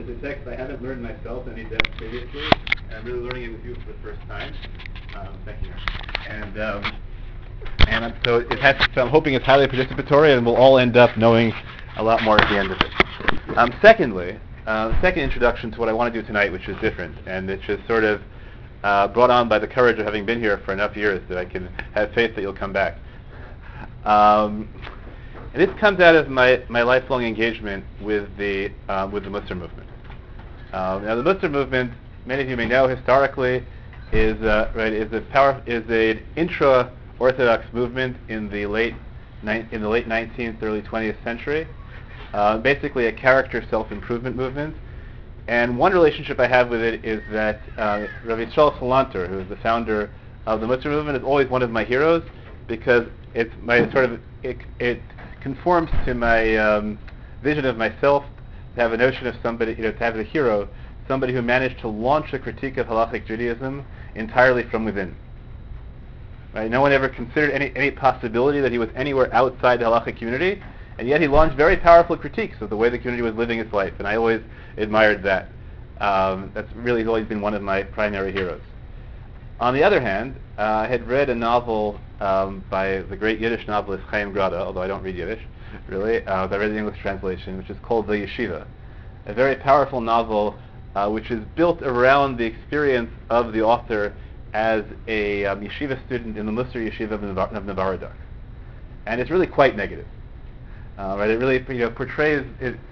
It's a text I haven't learned myself any depth previously, and I'm really learning it with you for the first time. Thank you. So I'm hoping it's highly participatory, and we'll all end up knowing a lot more at the end of it. Secondly, second introduction to what I want to do tonight, which is different, and it's just sort of brought on by the courage of having been here for enough years that I can have faith that you'll come back. And this comes out of my lifelong engagement with the Musar movement. Now, the Musar movement, many of you may know, historically, is an intra-Orthodox movement in the late 19th, early 20th century. Basically, a character self-improvement movement. And one relationship I have with it is that Rav Yisrael Salanter, who is the founder of the Musar movement, is always one of my heroes because it's my it conforms to my vision of myself, to have a notion of somebody, to have a hero, somebody who managed to launch a critique of halachic Judaism entirely from within. Right? No one ever considered any possibility that he was anywhere outside the halachic community, and yet he launched very powerful critiques of the way the community was living its life, and I always admired that. That's really always been one of my primary heroes. On the other hand, I had read a novel by the great Yiddish novelist Chaim Grada, although I don't read Yiddish, really. I read the English translation, which is called The Yeshiva, a very powerful novel which is built around the experience of the author as a yeshiva student in the Musar Yeshiva of Novaradak. And it's really quite negative. Right? It really portrays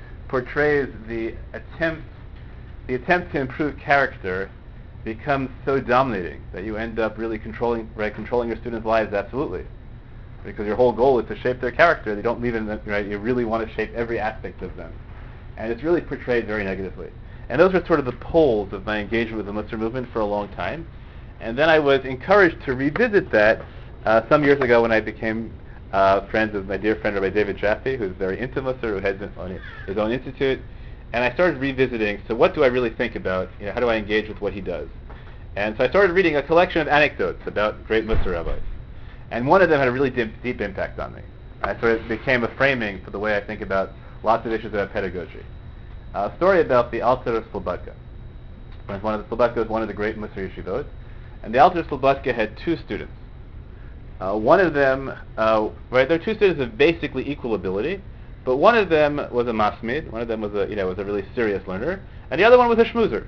the attempt to improve character becomes so dominating that you end up really controlling your students' lives absolutely, because your whole goal is to shape their character. They don't leave in right. You really want to shape every aspect of them, and it's really portrayed very negatively. And those were sort of the poles of my engagement with the Musar movement for a long time. And then I was encouraged to revisit that some years ago when I became friends with my dear friend Rabbi David Jaffe, who's very into Musar, who has his own institute. And I started revisiting, so what do I really think about, how do I engage with what he does? And so I started reading a collection of anecdotes about great Musar rabbis. And one of them had a really deep impact on me. So it became a framing for the way I think about lots of issues about pedagogy. A story about the Alter of Slobodka. Slobodka was one of the great Musar yeshivot. And the Alter of Slobodka had two students. One of them, they're two students of basically equal ability, but one of them was a masmid, one of them was a really serious learner, and the other one was a schmoozer.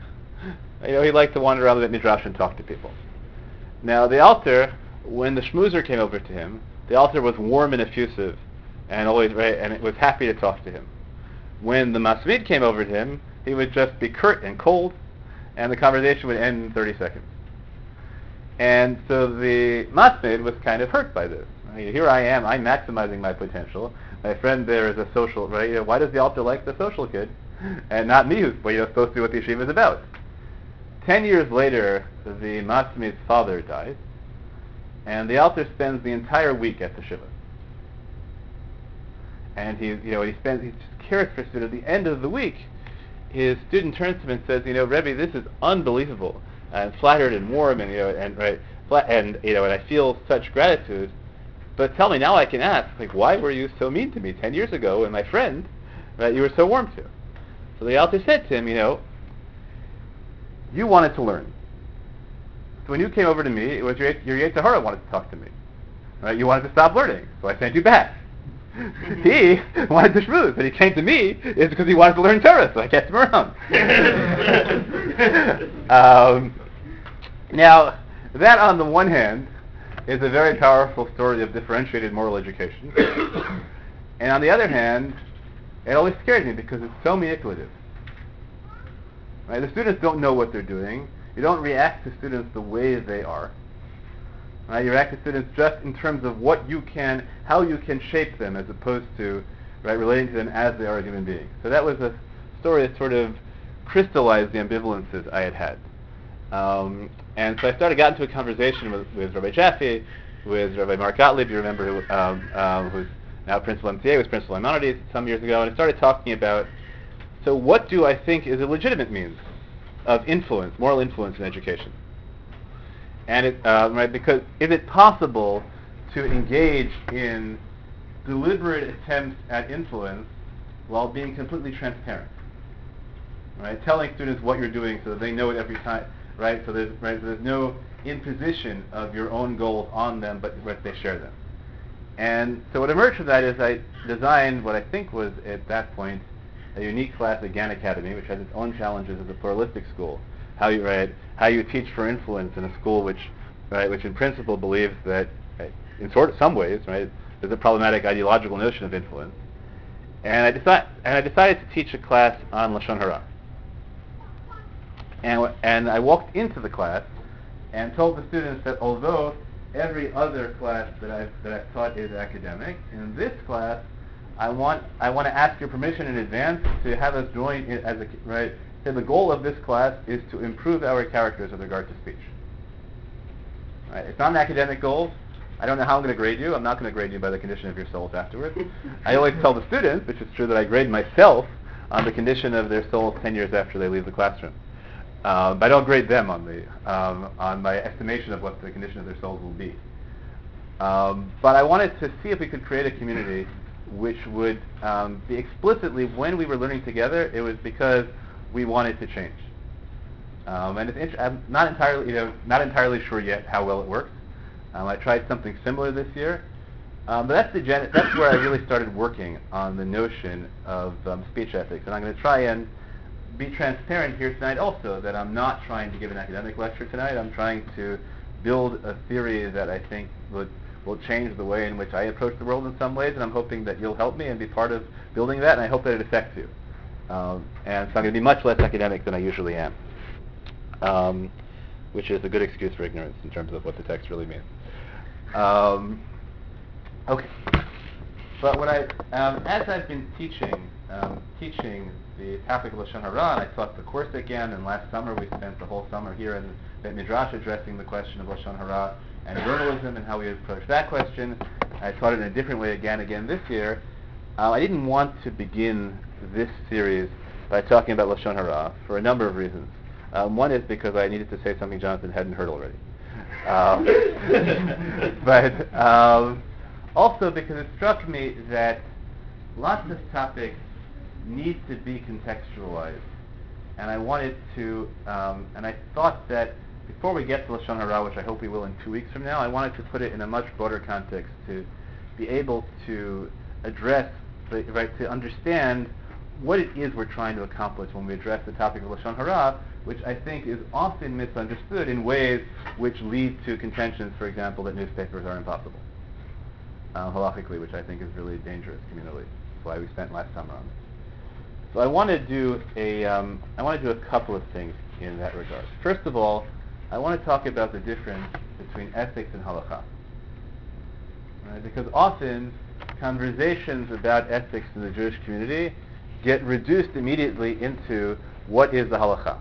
He liked to wander around the midrash and talk to people. Now the Alter, when the schmoozer came over to him, the Alter was warm and effusive, and and was happy to talk to him. When the masmid came over to him, he would just be curt and cold, and the conversation would end in 30 seconds. And so the masmid was kind of hurt by this. Here I am, I'm maximizing my potential. My friend there is a social, right? Why does the Alter like the social kid, and not me, who's supposed to be what the yeshiva is about? 10 years later, the masmid's father dies, and the Alter spends the entire week at the shiva. And he just cares for students. At the end of the week, his student turns to him and says, Rebbe, this is unbelievable. I'm flattered and warm, and I feel such gratitude. But tell me, now I can ask, why were you so mean to me 10 years ago and my friend that you were so warm to? So the Alter said to him, you wanted to learn. So when you came over to me, it was your Yetzer Hara wanted to talk to me. Right? You wanted to stop learning, so I sent you back. He wanted to schmooze, but he came to me is because he wanted to learn Torah, so I kept him around. Now, that on the one hand is a very powerful story of differentiated moral education. And on the other hand, it always scares me because it's so manipulative. Right? The students don't know what they're doing. You don't react to students the way they are. Right? You react to students just in terms of how you can shape them as opposed to relating to them as they are as human beings. So that was a story that sort of crystallized the ambivalences I had had. And so I got into a conversation with Rabbi Jaffe, with Rabbi Mark Gottlieb, you remember, who's now principal MTA, was principal Maimonides some years ago, and I started talking about, so what do I think is a legitimate means of influence, moral influence in education? And because is it possible to engage in deliberate attempts at influence while being completely transparent? right? Telling students what you're doing so that they know it every time, right? So there's no imposition of your own goals on them, but they share them. And so what emerged from that is I designed what I think was, at that point, a unique class at Gann Academy, which has its own challenges as a pluralistic school. How you teach for influence in a school which in principle believes that, in some ways, right, there's a problematic ideological notion of influence. And I decided to teach a class on Lashon Hara. And I walked into the class and told the students that although every other class that I've taught is academic, in this class I want to ask your permission in advance to have us join in as So the goal of this class is to improve our characters with regard to speech. Right? It's not an academic goal. I don't know how I'm going to grade you. I'm not going to grade you by the condition of your souls afterwards. I always tell the students, which is true, that I grade myself on the condition of their souls 10 years after they leave the classroom. But I don't grade them on my estimation of what the condition of their souls will be. But I wanted to see if we could create a community which would be explicitly, when we were learning together, it was because we wanted to change. And I'm not entirely sure yet how well it works. I tried something similar this year, but that's where I really started working on the notion of speech ethics. And I'm going to try and be transparent here tonight also, that I'm not trying to give an academic lecture tonight. I'm trying to build a theory that I think will change the way in which I approach the world in some ways, and I'm hoping that you'll help me and be part of building that, and I hope that it affects you. And so I'm going to be much less academic than I usually am, which is a good excuse for ignorance in terms of what the text really means. Okay. But as I've been teaching the topic of Lashon Hara, and I taught the course again, and last summer we spent the whole summer here in Beit Midrash addressing the question of Lashon Hara and journalism and how we approach that question. I taught it in a different way again this year. I didn't want to begin this series by talking about Lashon Hara for a number of reasons. One is because I needed to say something Jonathan hadn't heard already. But also because it struck me that lots of topics need to be contextualized. And I wanted to, and I thought that before we get to Lashon Hara, which I hope we will in 2 weeks from now, I wanted to put it in a much broader context to be able to address, to understand what it is we're trying to accomplish when we address the topic of Lashon Hara, which I think is often misunderstood in ways which lead to contentions, for example, that newspapers are impossible, halachically, which I think is really dangerous communally. That's why we spent last summer on it. So I want to do a couple of things in that regard. First of all, I want to talk about the difference between ethics and halakha. Right? Because often conversations about ethics in the Jewish community get reduced immediately into what is the halakha.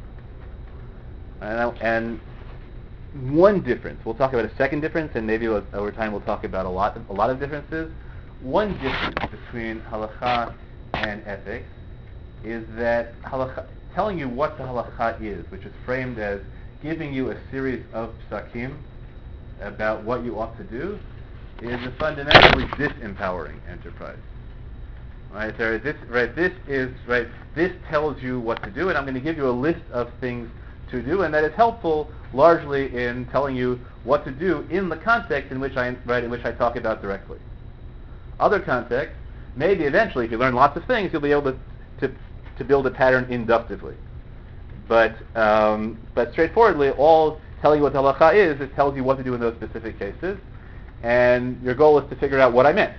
And one difference, we'll talk about a second difference, and maybe over time we'll talk about a lot of differences. One difference between halakha and ethics is that telling you what the halakha is, which is framed as giving you a series of psakim about what you ought to do, is a fundamentally disempowering enterprise. Right? This tells you what to do, and I'm going to give you a list of things to do, and that is helpful largely in telling you what to do in the context in which I talk about directly. Other contexts, maybe eventually, if you learn lots of things, you'll be able to build a pattern inductively. But straightforwardly, all telling you what the halakha is, it tells you what to do in those specific cases, and your goal is to figure out what I meant.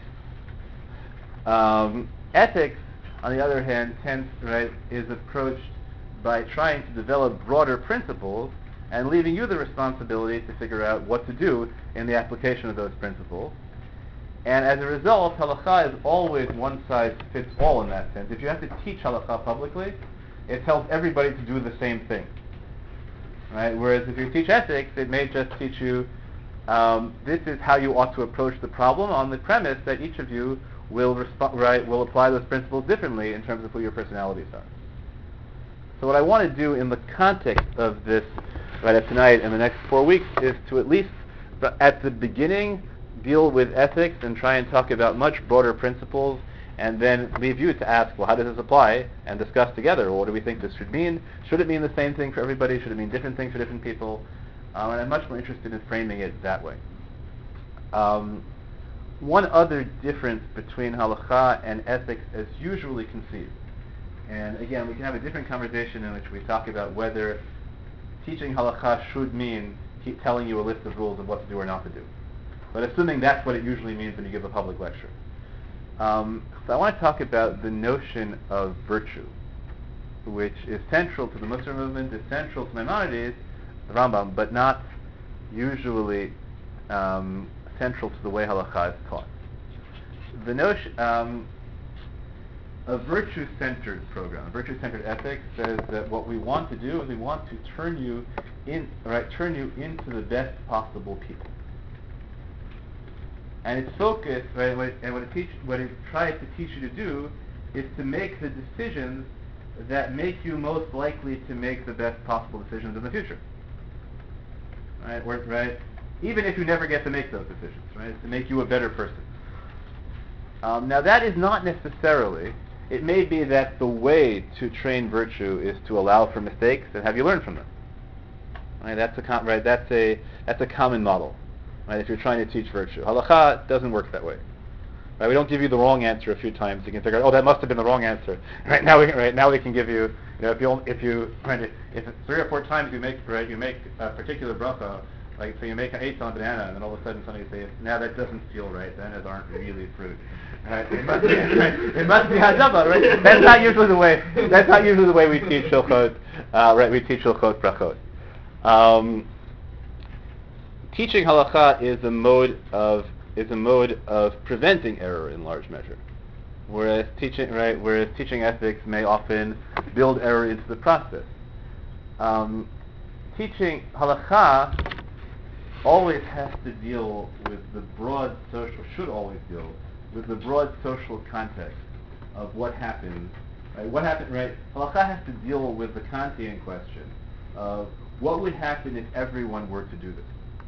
Ethics, on the other hand, is approached by trying to develop broader principles and leaving you the responsibility to figure out what to do in the application of those principles. And as a result, halakha is always one size fits all in that sense. If you have to teach halakha publicly, it tells everybody to do the same thing. Right? Whereas if you teach ethics, it may just teach you this is how you ought to approach the problem on the premise that each of you will apply those principles differently in terms of who your personalities are. So what I want to do in the context of this of tonight and the next 4 weeks is to at least at the beginning deal with ethics and try and talk about much broader principles and then leave you to ask, well, how does this apply, and discuss together, well, what do we think this should mean? Should it mean the same thing for everybody? Should it mean different things for different people? And I'm much more interested in framing it that way. One other difference between halakha and ethics as usually conceived, and again, we can have a different conversation in which we talk about whether teaching halakha should mean telling you a list of rules of what to do or not to do. But assuming that's what it usually means when you give a public lecture. So I want to talk about the notion of virtue, which is central to the Musar movement, is central to Maimonides, the Rambam, but not usually central to the way halakha is taught. The notion, a virtue-centered program, a virtue-centered ethics says that what we want to do is we want to turn you into the best possible people. And its focus, right, what it tries to teach you to do is to make the decisions that make you most likely to make the best possible decisions in the future. Right? Even if you never get to make those decisions, right? To make you a better person. Now that is not necessarily, it may be that the way to train virtue is to allow for mistakes and have you learn from them. Right? That's a common model. Right? If you're trying to teach virtue. Halakha doesn't work that way. Right? We don't give you the wrong answer a few times. You can figure out, oh, that must have been the wrong answer. Right now we can give you, if 3 or 4 times you make a particular bracha, like so you make an 8 on a banana, and then all of a sudden somebody says, now that doesn't feel right. Bananas aren't really fruit. Right? It must be hadava, right? That's not usually the way we teach shulchot. We teach shulchot brachot. Teaching halakha is a mode of preventing error in large measure, whereas teaching ethics may often build error into the process. Teaching halakha always has to deal with the broad social context of what happens. Right? What happened? Right? Halakha has to deal with the Kantian question of what would happen if everyone were to do this.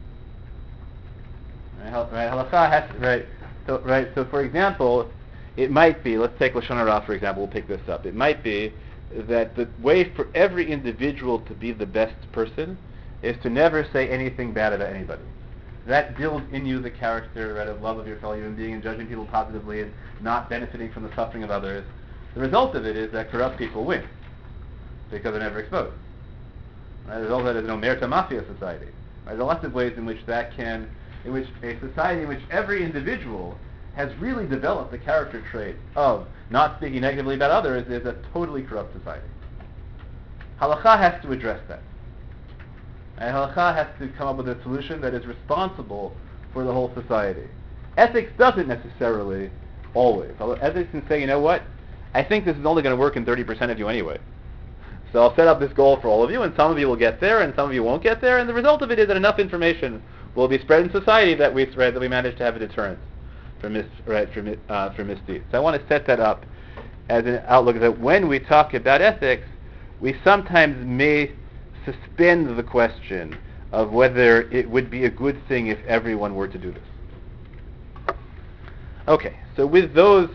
Right? Halakha has to, So for example, it might be. Let's take Lashon Hara for example. We'll pick this up. It might be that the way for every individual to be the best person is to never say anything bad about anybody. That builds in you the character, right, of love of your fellow human being and judging people positively and not benefiting from the suffering of others. The result of it is that corrupt people win because they're never exposed. Right? The result of that is no merita mafia society. Right? There are lots of ways in which a society in which every individual has really developed the character trait of not speaking negatively about others is a totally corrupt society. Halakha has to address that. And halakha has to come up with a solution that is responsible for the whole society. Ethics doesn't necessarily always. Ethics can say, you know what, I think this is only going to work in 30% of you anyway. So I'll set up this goal for all of you, and some of you will get there, and some of you won't get there, and the result of it is that enough information will be spread in society that we manage to have a deterrent for misdeeds. So I want to set that up as an outlook that when we talk about ethics, we sometimes may suspend the question of whether it would be a good thing if everyone were to do this. Okay, so with those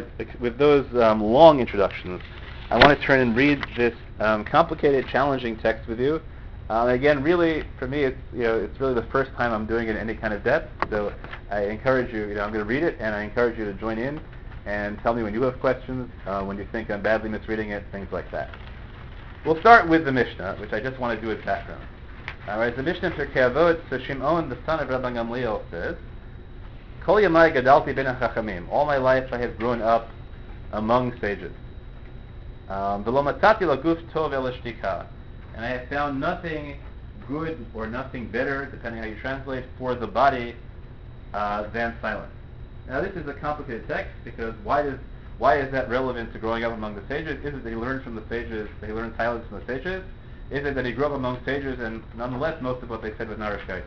long introductions, I want to turn and read this complicated, challenging text with you. Again, really, for me, it's really the first time I'm doing it in any kind of depth. So I encourage you. I'm going to read it, and I encourage you to join in and tell me when you have questions, when you think I'm badly misreading it, things like that. We'll start with the Mishnah, which I just want to do as background. All right, the Mishnah Pirkei Avot. So Shimon, the son of Rabban Gamliel, says, "Kol yamai gadalti ben hachachamim." All my life I have grown up among sages. V'lo matzati laguf tov ela shtika. And I have found nothing good or nothing better, depending how you translate, for the body than silence. Now this is a complicated text because why is that relevant to growing up among the sages? Is it that he learned from the sages, that he learned silence from the sages? Is it that he grew up among sages and nonetheless most of what they said was narishkeit?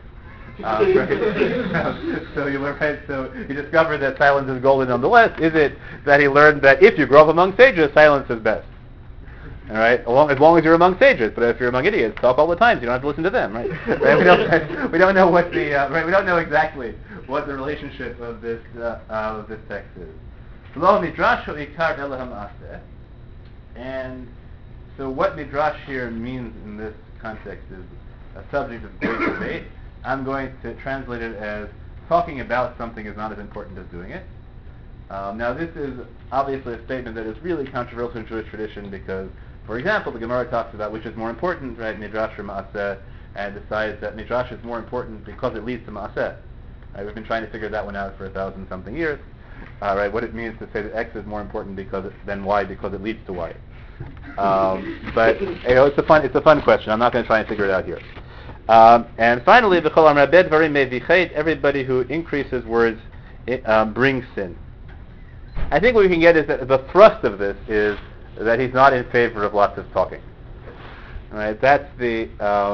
So you learn, right? So he discovered that silence is golden nonetheless. Is it that he learned that if you grow up among sages, silence is best? All right, as long as you're among sages. But if you're among idiots, talk all the time. So you don't have to listen to them, right? We don't know what the we don't know exactly what the relationship of this text is. Lo midrash ikar ela ha'maaseh. And so what midrash here means in this context is a subject of great debate. I'm going to translate it as talking about something is not as important as doing it. Now this is obviously a statement that is really controversial in Jewish tradition because, for example, the Gemara talks about which is more important, right, midrash or maaseh, and decides that midrash is more important because it leads to maaseh. Right, we've been trying to figure that one out for 1,000-something years. Right, what it means to say that X is more important than Y because it leads to Y. But it's a fun question. I'm not going to try and figure it out here. And finally, everybody who increases words brings sin. I think what we can get is that the thrust of this is that he's not in favor of lots of talking. Right? That's the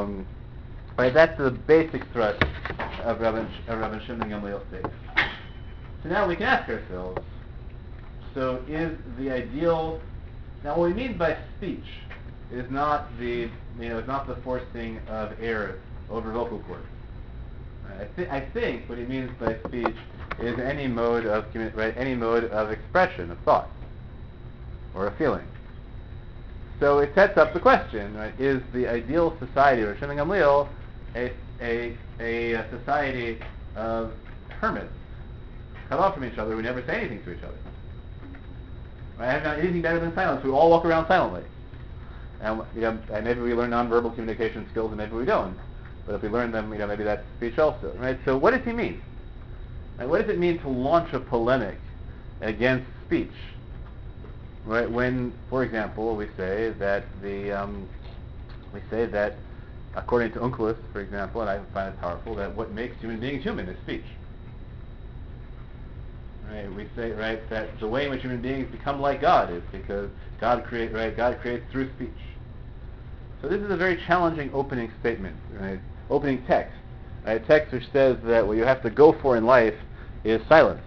basic thrust of Rabban Shimon Gamliel's statement. So now we can ask ourselves: so is the ideal? Now, what we mean by speech is not the forcing of air over vocal cords. I think what he means by speech is any mode of expression of thought or a feeling. So it sets up the question: right, is the ideal society or Shimon Gamliel a society of hermits cut off from each other who never say anything to each other? Right? I have not anything better than silence. We all walk around silently, and maybe we learn nonverbal communication skills, and maybe we don't. But if we learn them, maybe that's speech also, right? So what does he mean? Right? What does it mean to launch a polemic against speech? Right? When, for example, we say that according to Onkelos, for example, and I find it powerful, that what makes human beings human is speech. Right? We say, right, that the way in which human beings become like God is because God creates through speech. So this is a very challenging opening statement, right? Opening text. Right? Text which says that what you have to go for in life is silence.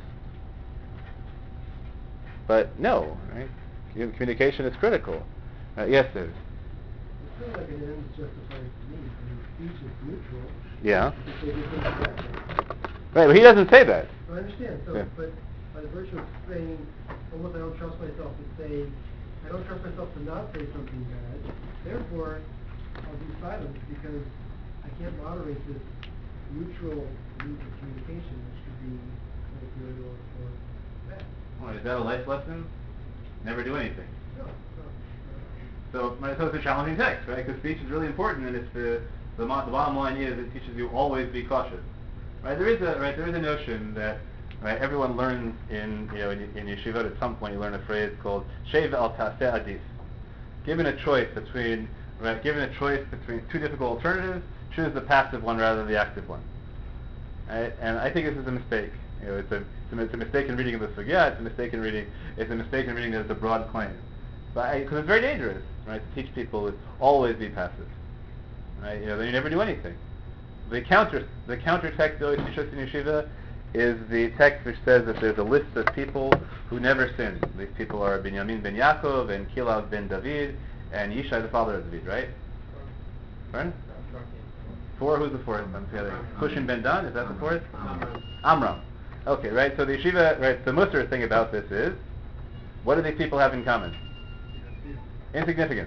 But no, right? Communication is critical. Yes, sir. I feel like it ends justifies me. I mean, speech is neutral. Yeah. They just interact. Right, but he doesn't say that. I understand. So, Yeah. But by the virtue of saying, almost I don't trust myself to say, I don't trust myself to not say something bad. Therefore, I'll be silent because I can't moderate this neutral means of communication, which could be good or bad. Well, is that a life lesson? Never do anything. No. So it's a challenging text, right? Because speech is really important, and it's the bottom line is it teaches you always be cautious. Right? There is a notion that everyone learns in yeshivot at some point. You learn a phrase called "Sheva al taseh adif." Given a choice between two difficult alternatives, choose the passive one rather than the active one. Right? And I think this is a mistake. It's a mistake in reading of the sugya. It's a mistake in reading that it's a broad claim. Because it's very dangerous, right? To teach people to always be passive, right? Then you never do anything. The counter text that always teaches in yeshiva is the text which says that there's a list of people who never sin. These people are Binyamin ben Yaakov and Kilav ben David and Yishai the father of David, right? Pardon? Four? Who's the fourth? I'm forgetting. Hushin ben Dan, is that the fourth? Amram. Okay, right? So the yeshiva, right, the Musar thing about this is, what do these people have in common? Insignificant.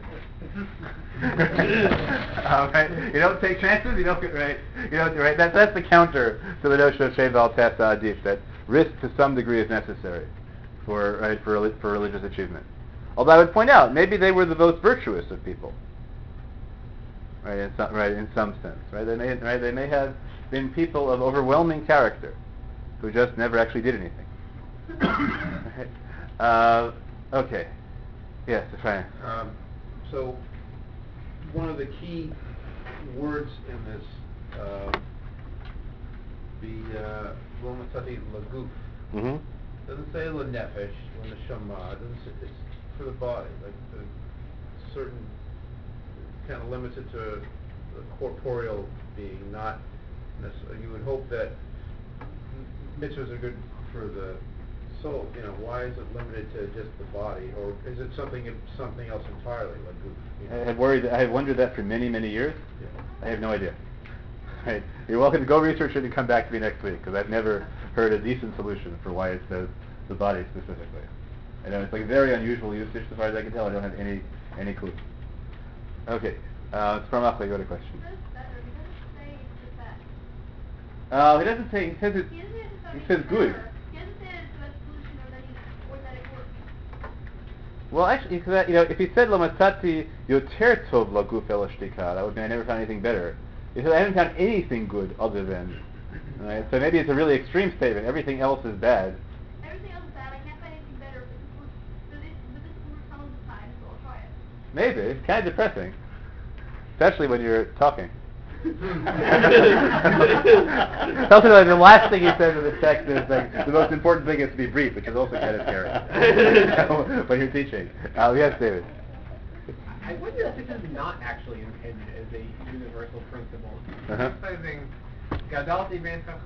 Right? You don't take chances. You don't get right. You don't right. That's the counter to the notion of Sheva al taseh adif, that risk to some degree is necessary for religious achievement. Although I would point out, maybe they were the most virtuous of people. Right? In some sense. Right? They may have been people of overwhelming character who just never actually did anything. Right? Okay. Yes, Efraim. So one of the key words in this, the Romatati Laguf, doesn't say Lanefesh or Neshama, it's for the body, like the certain, kind of limited to the corporeal being, not necessarily. You would hope that mitzvahs are good for the soul. Why is it limited to just the body, or is it something else entirely? Like I have wondered that for many, many years. Yeah. I have no idea. Right. You're welcome to go research it and come back to me next week, because I've never heard a decent solution for why it says the body specifically. I know it's like very unusual usage as far as I can tell. I don't have any clue. Okay, from Achli, got a question. He says better. He doesn't say it's the best. He doesn't say, he says good. He doesn't say it's the best solution or that it works. Well, actually, if he said Lamatzati yoter tov laguf el shtika, that would mean I never found anything better. He said I haven't found anything good other than, right? So maybe it's a really extreme statement. Everything else is bad. Everything else is bad. I can't find anything better, but this works some of the time, so I'll try it. Maybe. It's kind of depressing. Especially when you're talking. Also, like, the last thing he says in the text is like the most important thing is to be brief, which is also kind of scary when you're teaching. Yes, David. I wonder if this is not actually intended as a universal principle. Emphasizing Gadalti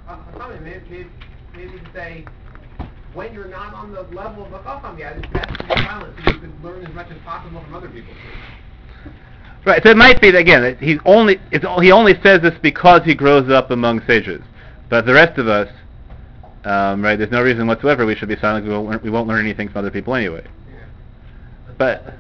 maybe to say when you're not on the level of a chacham yet, it's best to be silent so you can learn as much as possible from other people. Right, so it might be that, again, that he only says this because he grows up among sages, but the rest of us, right? There's no reason whatsoever we should be silent. We won't learn anything from other people anyway. Yeah. But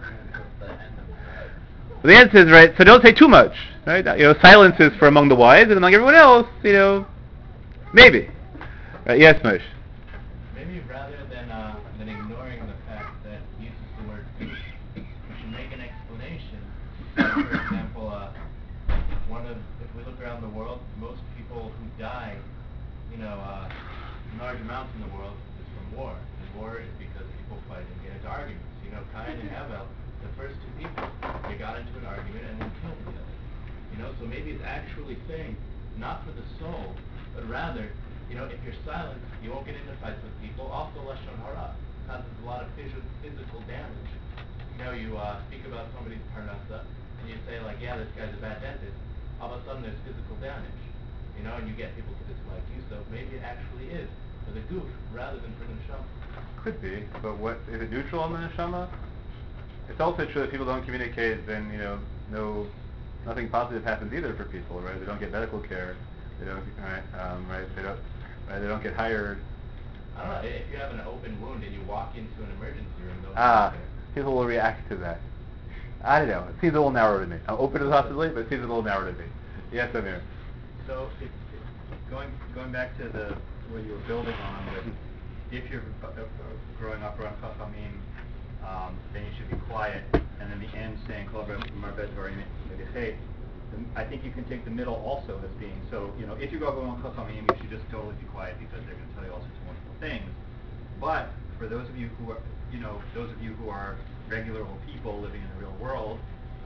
the answer is right. So don't say too much, right? Silence is for among the wise, and among everyone else, maybe. Yes, Moshe. Maybe rather than ignoring the fact that he uses the word good, we should make an explanation. For example, if we look around the world, most people who die, in large amounts in the world, is from war. And war is because people fight and get into arguments. Cain and Abel, the first two people, they got into an argument and then killed each other. So maybe it's actually saying, not for the soul, but rather, if you're silent, you won't get into fights with people. Also, lashon hara causes a lot of physical damage. You speak about somebody's parnasa, and you say like, yeah, this guy's a bad dentist. All of a sudden, there's physical damage, and you get people to dislike you. So maybe it actually is for the goof rather than for the neshama. Could be, but what is it neutral on the neshama? It's also true that people don't communicate, then nothing positive happens either for people, right? They don't get medical care. They don't, They don't get hired. I don't know. If you have an open wound and you walk into an emergency room, people will react to that. I don't know. It seems a little narrow to me. I'm open to the possibility, but it seems a little narrow to me. Yes, Amir. So, going back to what you were building on with, if you're growing up around Chachamim, then you should be quiet, and then the end saying Kol Marbez Varim Megachet. I think you can take the middle also as being so. If you go around Chachamim, you should just totally be quiet because they're going to tell you all sorts of wonderful things. But for those of you who are regular old people living in the real world,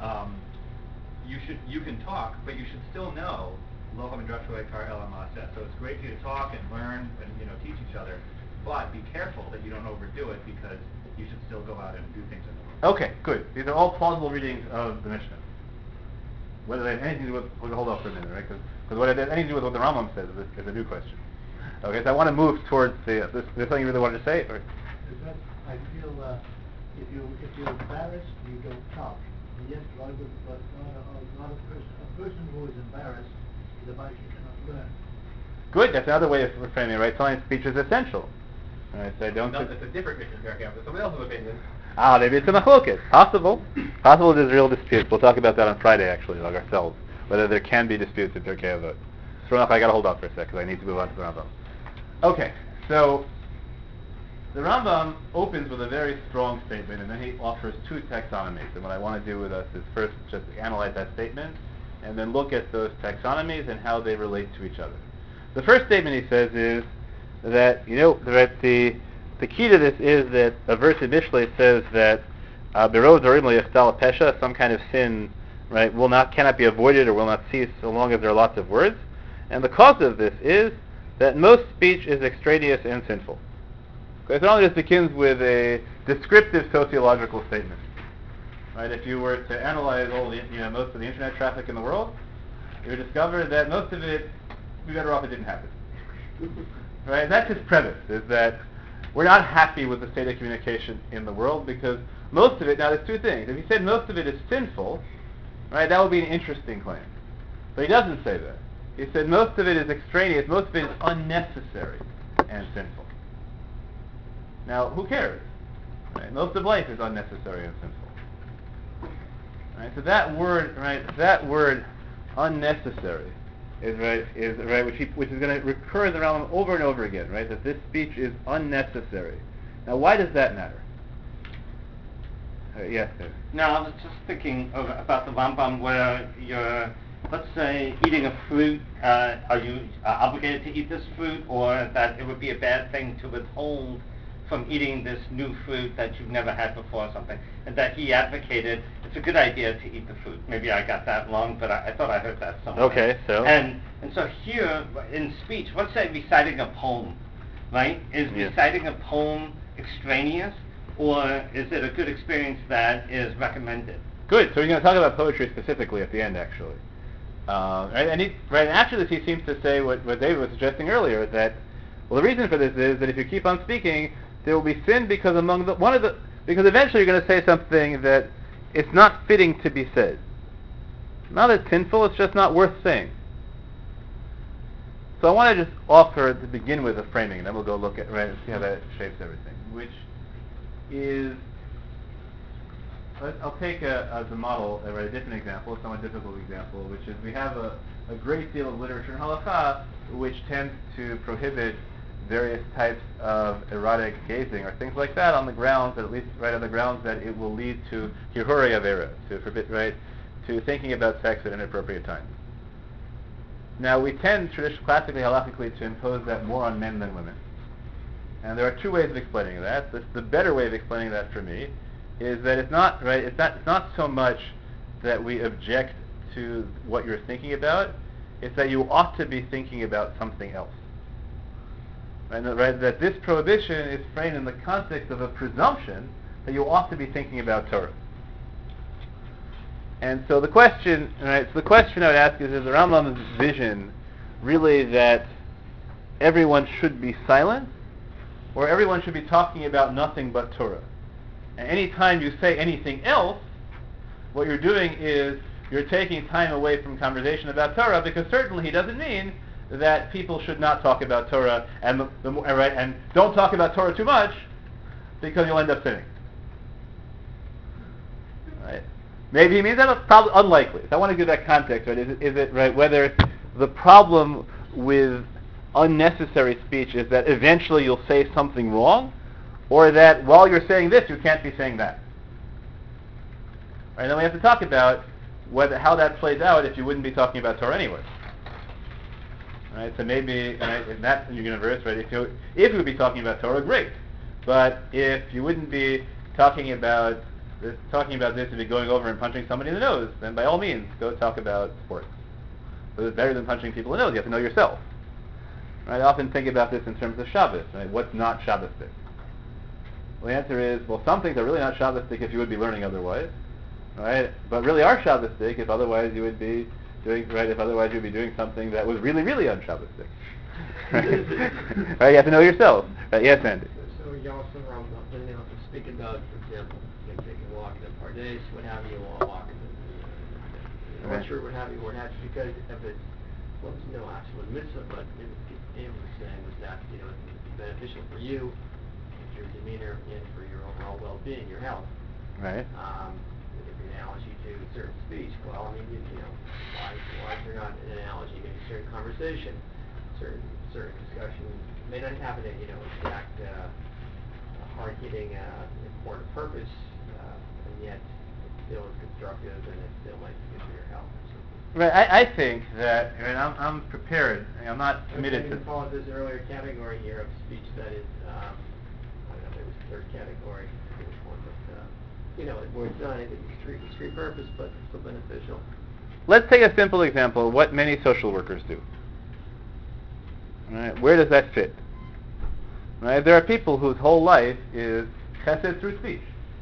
you can talk, but you should still know Lo HaMidrash Ha'ikar Ela Ma'aseh. So it's great for you to talk and learn and teach each other, but be careful that you don't overdo it because you should still go out and do things in the world. Okay, good. These are all plausible readings of the Mishnah. Whether they have anything to do with, we'll hold off for a minute, right? Because what it has anything to do with what the Rambam says is a new question. Okay, so I want to move towards there's something you really wanted to say? Or? I feel if you're embarrassed, you don't talk. And yes, not a person who is embarrassed is a bike you cannot learn. Good, that's another way of framing it, right? Sometimes speech is essential. Right, so don't... No, it's a different Mishnah paragraph, but somebody else's opinion. Maybe it's a machloket. Possible there's real disputes. We'll talk about that on Friday, actually, like ourselves, whether there can be disputes in Pirkei Avot. So I got to hold off for a sec, because I need to move on to the Rambam. Okay, so the Rambam opens with a very strong statement, and then he offers two taxonomies. And what I want to do with us is first just analyze that statement, and then look at those taxonomies and how they relate to each other. The first statement he says is that, the key to this is that a verse in Mishlei says that Berov Dorim Lo Yachtal Pesha, some kind of sin, right, cannot be avoided or will not cease so long as there are lots of words. And the cause of this is that most speech is extraneous and sinful. Okay, so it only just begins with a descriptive sociological statement. Right? If you were to analyze most of the internet traffic in the world, you would discover that most of it, we better off it didn't happen. Right? And that's his premise, is that we're not happy with the state of communication in the world because most of it, now there's two things. If he said most of it is sinful, right, that would be an interesting claim. But he doesn't say that. He said most of it is extraneous, most of it is unnecessary and sinful. Now, who cares? Right? Most of life is unnecessary and sinful. Right? So that word, unnecessary, is right, which is going to recur in the Rambam over and over again, right? That this speech is unnecessary. Now, why does that matter? Yes, Dave. No, I was just thinking about the Rambam where you're, let's say, eating a fruit. Are you obligated to eat this fruit, or that it would be a bad thing to withhold from eating this new fruit that you've never had before or something? And that he advocated it's a good idea to eat the fruit. Maybe I got that wrong, but I thought I heard that somewhere. Okay, so? And so here, in speech, let's say reciting a poem, right? Is reciting a poem extraneous, or is it a good experience that is recommended? Good. So we're going to talk about poetry specifically at the end, actually. Right? And after this, he seems to say what David was suggesting earlier, that, well, the reason for this is that if you keep on speaking, there will be sin because because eventually you're going to say something that it's not fitting to be said. Not that it's sinful, it's just not worth saying. So I want to just offer to begin with a framing, and then we'll go look at and see how that shapes everything, which is, I'll take as a model, a different example, a somewhat difficult example, which is we have a great deal of literature in halakha which tends to prohibit various types of erotic gazing or things like that on the grounds, at least on the grounds that it will lead to hirurei avera, to thinking about sex at inappropriate times. Now we tend classically, halakhically, to impose that more on men than women. And there are two ways of explaining that. The better way of explaining that for me is that it's not so much that we object to what you're thinking about, it's that you ought to be thinking about something else. That this prohibition is framed in the context of a presumption that you ought to be thinking about Torah. And so the question I would ask is the Rambam's vision really that everyone should be silent, or everyone should be talking about nothing but Torah? And any time you say anything else, what you're doing is you're taking time away from conversation about Torah, because certainly he doesn't mean that people should not talk about Torah, and and don't talk about Torah too much, because you'll end up sinning. Right? Maybe he means that, but probably unlikely. So I want to give that context. Right? Is it right whether the problem with unnecessary speech is that eventually you'll say something wrong, or that while you're saying this, you can't be saying that. Right? Then we have to talk about how that plays out if you wouldn't be talking about Torah anyway. Right? So maybe in that universe, right, if you would be talking about Torah, great. But if you wouldn't be talking about this, to be going over and punching somebody in the nose, then by all means, go talk about sports. But it's better than punching people in the nose. You have to know yourself. Right? I often think about this in terms of Shabbos. Right? What's not Shabbostic? Well, the answer is, some things are really not Shabbostic if you would be learning otherwise. Right? But really are Shabbostic if otherwise you would be doing something that was really, really un-Shabbostic. Right? Right? You have to know yourself. Right? Yes, Andy. So you also speak about, for example, taking a walk in the Pardes, what have you, or walk in the orchard, what have you, because if it's no actual mitzvah, but David was saying was that it'd be beneficial for you, your demeanor, and for your overall well-being, your health. Right. If an analogy to certain speech, well, I mean, why is there not an analogy? Maybe certain conversation, certain discussion may not have an exact hard-hitting important purpose, and yet it still is constructive, and it still might be good for your health. Right. I think that I'm prepared. I'm not committed to. Fall into this earlier category here of speech that is, I don't know if it was the third category, which one, but where it's done, it is discrete purpose, but still beneficial. Let's take a simple example of what many social workers do. Right? Where does that fit? Right? There are people whose whole life is chesed through speech.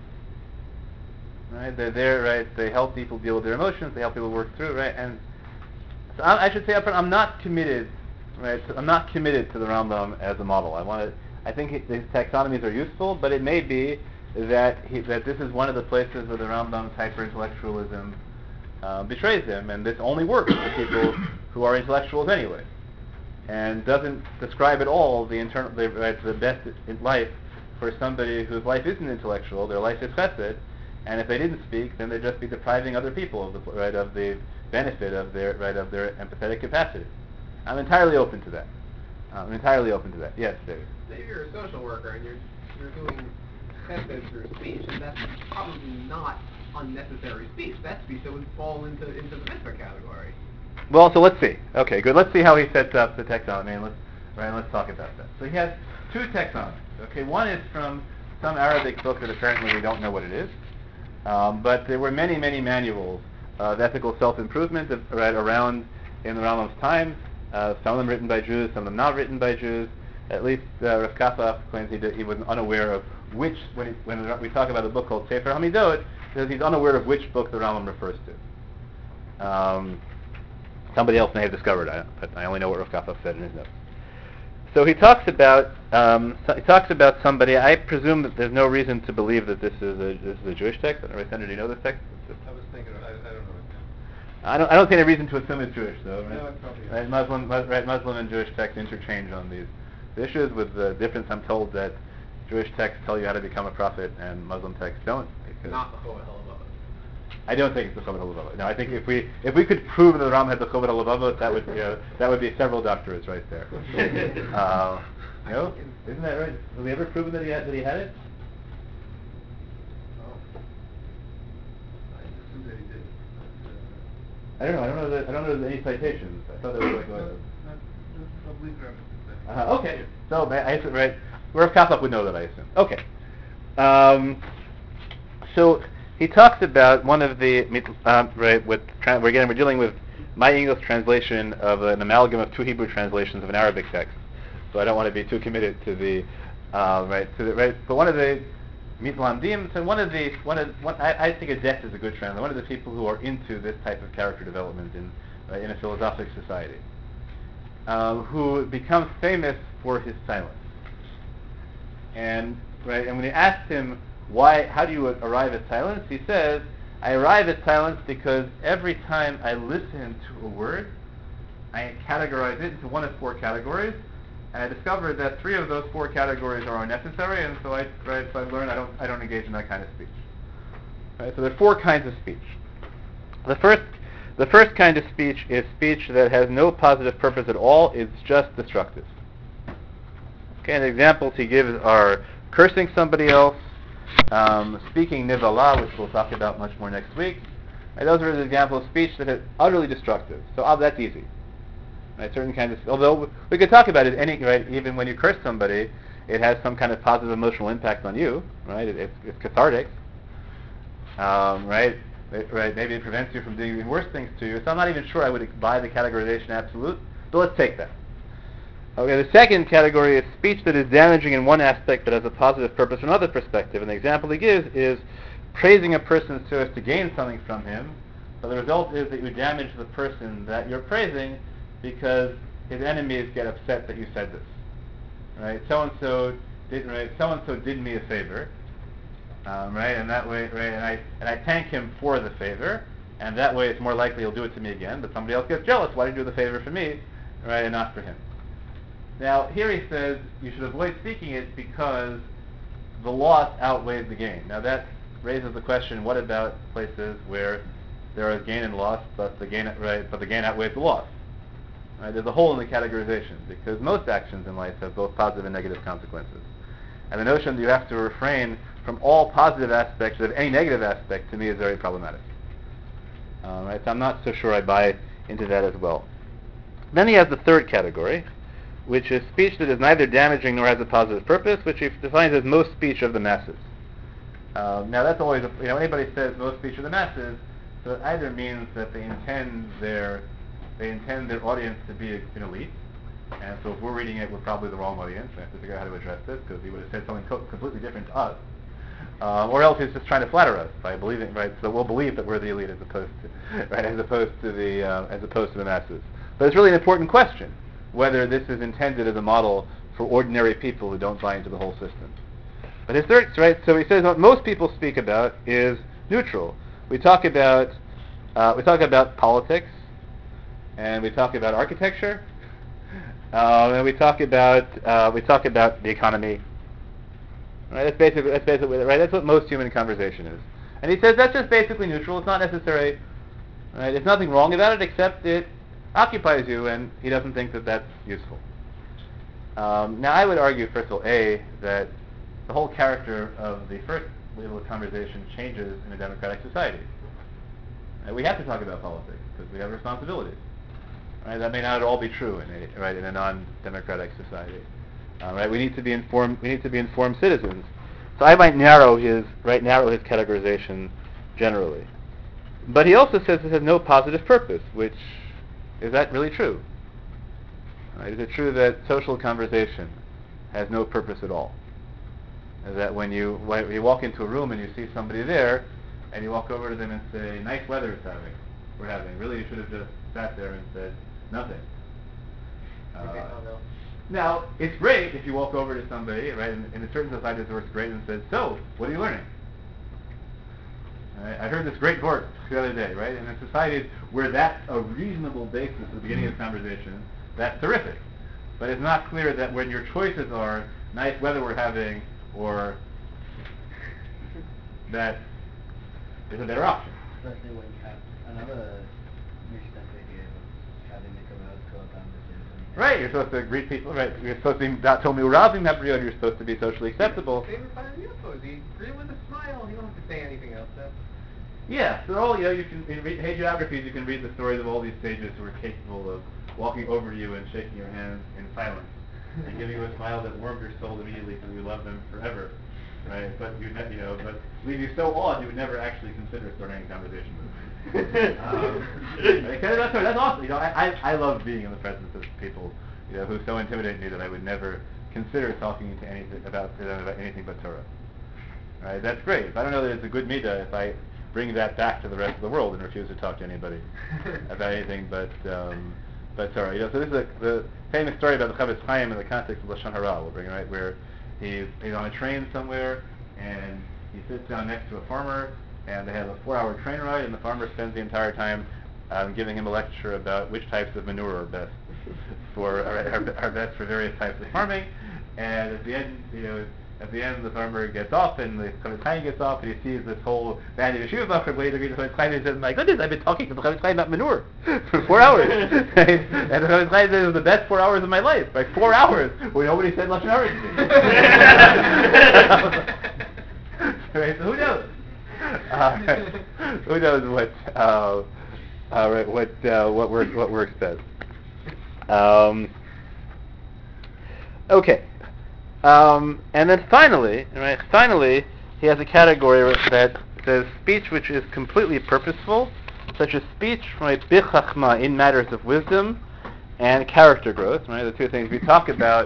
Right? They're there, right? They help people deal with their emotions. They help people work through, right? And so I should say up front, I'm not committed, right? I'm not committed to the Rambam as a model. I think his taxonomies are useful, but it may be that this is one of the places where the Rambam's hyper-intellectualism betrays him, and this only works for people who are intellectuals anyway, and doesn't describe at all the best in life for somebody whose life isn't intellectual, their life is chesed, and if they didn't speak, then they'd just be depriving other people of the benefit of their empathetic capacity. I'm entirely open to that. Yes, David. Say you're a social worker and you're doing chesed through speech, and that's probably not unnecessary speech. That speech that would fall into the mitzvah category. Well, so let's see. Okay, good. Let's see how he sets up the taxonomy, and let's talk about that. So he has two taxonomies. Okay, one is from some Arabic book that apparently we don't know what it is, but there were many, many manuals of ethical self-improvement around in the Rambam's time. Some of them written by Jews, some of them not written by Jews. At least Rav Kappa claims he was unaware of which, when we talk about a book called Sefer Hamidot, because he's unaware of which book the Rambam refers to. Somebody else may have discovered it, but I only know what Rav Kappa said in his notes. So he talks about somebody. I presume that there's no reason to believe that this is a Jewish text. Do you know this text? I was thinking, I don't know. I don't see any reason to assume it's Jewish, though. Right? No, it's probably Right, Muslim and Jewish texts interchange on these issues, with the difference, I'm told, that Jewish texts tell you how to become a prophet and Muslim texts don't. Not the Chovot HaLevavot. I don't think it's the Chovot HaLevavot. No, I think if we could prove that the Ram had the Chovot HaLevavot, that would be several doctorates right there. Isn't that right? Have we ever proven that he had it? I don't know. I don't know there's any citations. I thought there was okay. So I assume, right? Rav Kappa would know that, I assume. Okay. So he talks about one of the we're dealing with my English translation of an amalgam of two Hebrew translations of an Arabic text. So I don't want to be too committed to the But one of the Mitlamdim, so I think a debt is a good translation. One of the people who are into this type of character development in a philosophic society, who becomes famous for his silence. And when they asked him how do you arrive at silence, he says, I arrive at silence because every time I listen to a word, I categorize it into one of four categories, and I discovered that three of those four categories are unnecessary, and so I learned I don't engage in that kind of speech. Right? So there are four kinds of speech. The first kind of speech is speech that has no positive purpose at all. It's just destructive. Okay, and the examples he gives are cursing somebody else, speaking nivala, which we'll talk about much more next week. Right, those are the examples of speech that is utterly destructive. So that's easy. Right, certain kinds of, although we could talk about it, even when you curse somebody, it has some kind of positive emotional impact on you. Right, it's cathartic. Right. Maybe it prevents you from doing even worse things to you. So I'm not even sure I would buy the categorization absolute, but let's take that. Okay, the second category is speech that is damaging in one aspect but has a positive purpose from another perspective. And the example he gives is praising a person so as to gain something from him, but the result is that you damage the person that you're praising because his enemies get upset that you said this. Right? So-and-so did me a favor. And that way, and I thank him for the favor, and that way it's more likely he'll do it to me again. But somebody else gets jealous. Why did you do the favor for me, right, and not for him? Now here he says you should avoid speaking it because the loss outweighs the gain. Now that raises the question: what about places where there is gain and loss, but the gain outweighs the loss? Right? There's a hole in the categorization because most actions in life have both positive and negative consequences, and the notion that you have to refrain from all positive aspects of any negative aspect, to me, is very problematic. Right? So I'm not so sure I buy into that as well. Then he has the third category, which is speech that is neither damaging nor has a positive purpose, which he defines as most speech of the masses. Now that's always, anybody says most speech of the masses, so it either means that they intend their audience to be an elite, and so if we're reading it, we're probably the wrong audience. We have to figure out how to address this because he would have said something completely different to us. Or else he's just trying to flatter us by believing, right? So we'll believe that we're the elite as opposed to the masses. But it's really an important question whether this is intended as a model for ordinary people who don't buy into the whole system. But his third, right? So he says what most people speak about is neutral. We talk about politics, and we talk about architecture, and we talk about the economy. Right? That's basically right. That's what most human conversation is. And he says that's just basically neutral. It's not necessary. Right? There's nothing wrong about it except it occupies you, and he doesn't think that that's useful. Now, I would argue, first of all, that the whole character of the first level of conversation changes in a democratic society. We have to talk about politics because we have responsibilities. Right? That may not at all be true in a non-democratic society. Right? We need to be informed. We need to be informed citizens. So I might narrow his categorization generally. But he also says it has no positive purpose, which is that really true? Right? Is it true that social conversation has no purpose at all? Is that when you walk into a room and you see somebody there, and you walk over to them and say, "Nice weather we're having." Really, you should have just sat there and said nothing. Now, it's great if you walk over to somebody, right, in a certain society it works great, and says, "So, what are you learning?" Right? I heard this great quote the other day, right? And in societies where that's a reasonable basis at the beginning of the conversation, that's terrific. But it's not clear that when your choices are nice weather we're having or that is a better option. Especially when you have another Mishnah idea of having to come out conversation. Right, you're supposed to greet people, right? You're supposed to be not told me Uravim Habriod, you're supposed to be socially acceptable. Favorite part of the info is you greet with a smile. You don't have to say anything else. Yeah, so all you can in hagiographies you can read the stories of all these sages who are capable of walking over to you and shaking your hand in silence and giving you a smile that warmed your soul immediately because you love them forever, right? But but leave you so awed you would never actually consider starting a conversation with them. That's awesome. I love being in the presence of people who so intimidate me that I would never consider talking to anything about anything but Torah. Right? That's great. If I don't know that it's a good midah, if I bring that back to the rest of the world and refuse to talk to anybody about anything but Torah. So this is the famous story about the Chavetz Chaim in the context of Lashon Hara. We'll bring right where he's on a train somewhere and he sits down next to a farmer and they have a 4-hour train ride and the farmer spends the entire time giving him a lecture about which types of manure are best are best for various types of farming. And at the end, the farmer gets off, and the Chavetz Chaim gets off, and he sees this whole band of yeshiva buffers waiting to greet the Chavetz Chaim, and he says, "My goodness, I've been talking to the Chavetz Chaim about manure for 4 hours." Right? And the Chavetz Chaim says, "It was the best 4 hours of my life." By 4 hours, well, nobody said Lashon Hara to me. Right? So who knows? Who knows what works best? Okay. And then finally, he has a category that says speech which is completely purposeful, such as speech bichachma in matters of wisdom and character growth. Right, the two things. If you talk about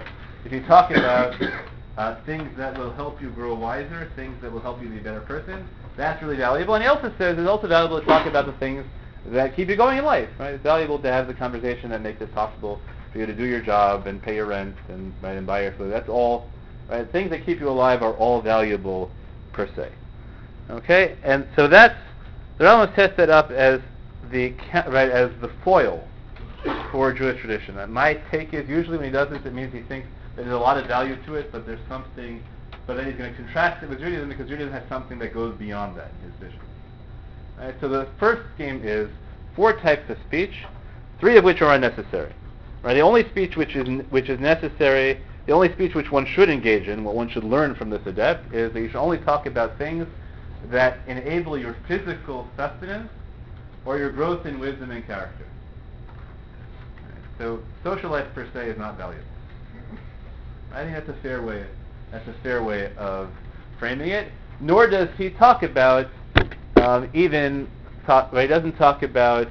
things that will help you grow wiser, things that will help you be a better person, that's really valuable. And he also says it's also valuable to talk about the things that keep you going in life. Right, it's valuable to have the conversation that makes it possible for you to do your job and pay your rent and buy your food. That's all. Right? Things that keep you alive are all valuable per se. Okay, and so the Rambam sets that up as the foil for Jewish tradition. My take is usually when he does this, it means he thinks that there's a lot of value to it, but there's something. But then he's going to contrast it with Judaism because Judaism has something that goes beyond that in his vision. Right, so the first scheme is 4 types of speech, 3 of which are unnecessary. Right, the only speech which is necessary, the only speech which one should engage in, what one should learn from this adept, is that you should only talk about things that enable your physical sustenance or your growth in wisdom and character. Right, so social life per se is not valuable. I think that's a fair way. That's a fair way of framing it. Nor does he talk about he doesn't talk about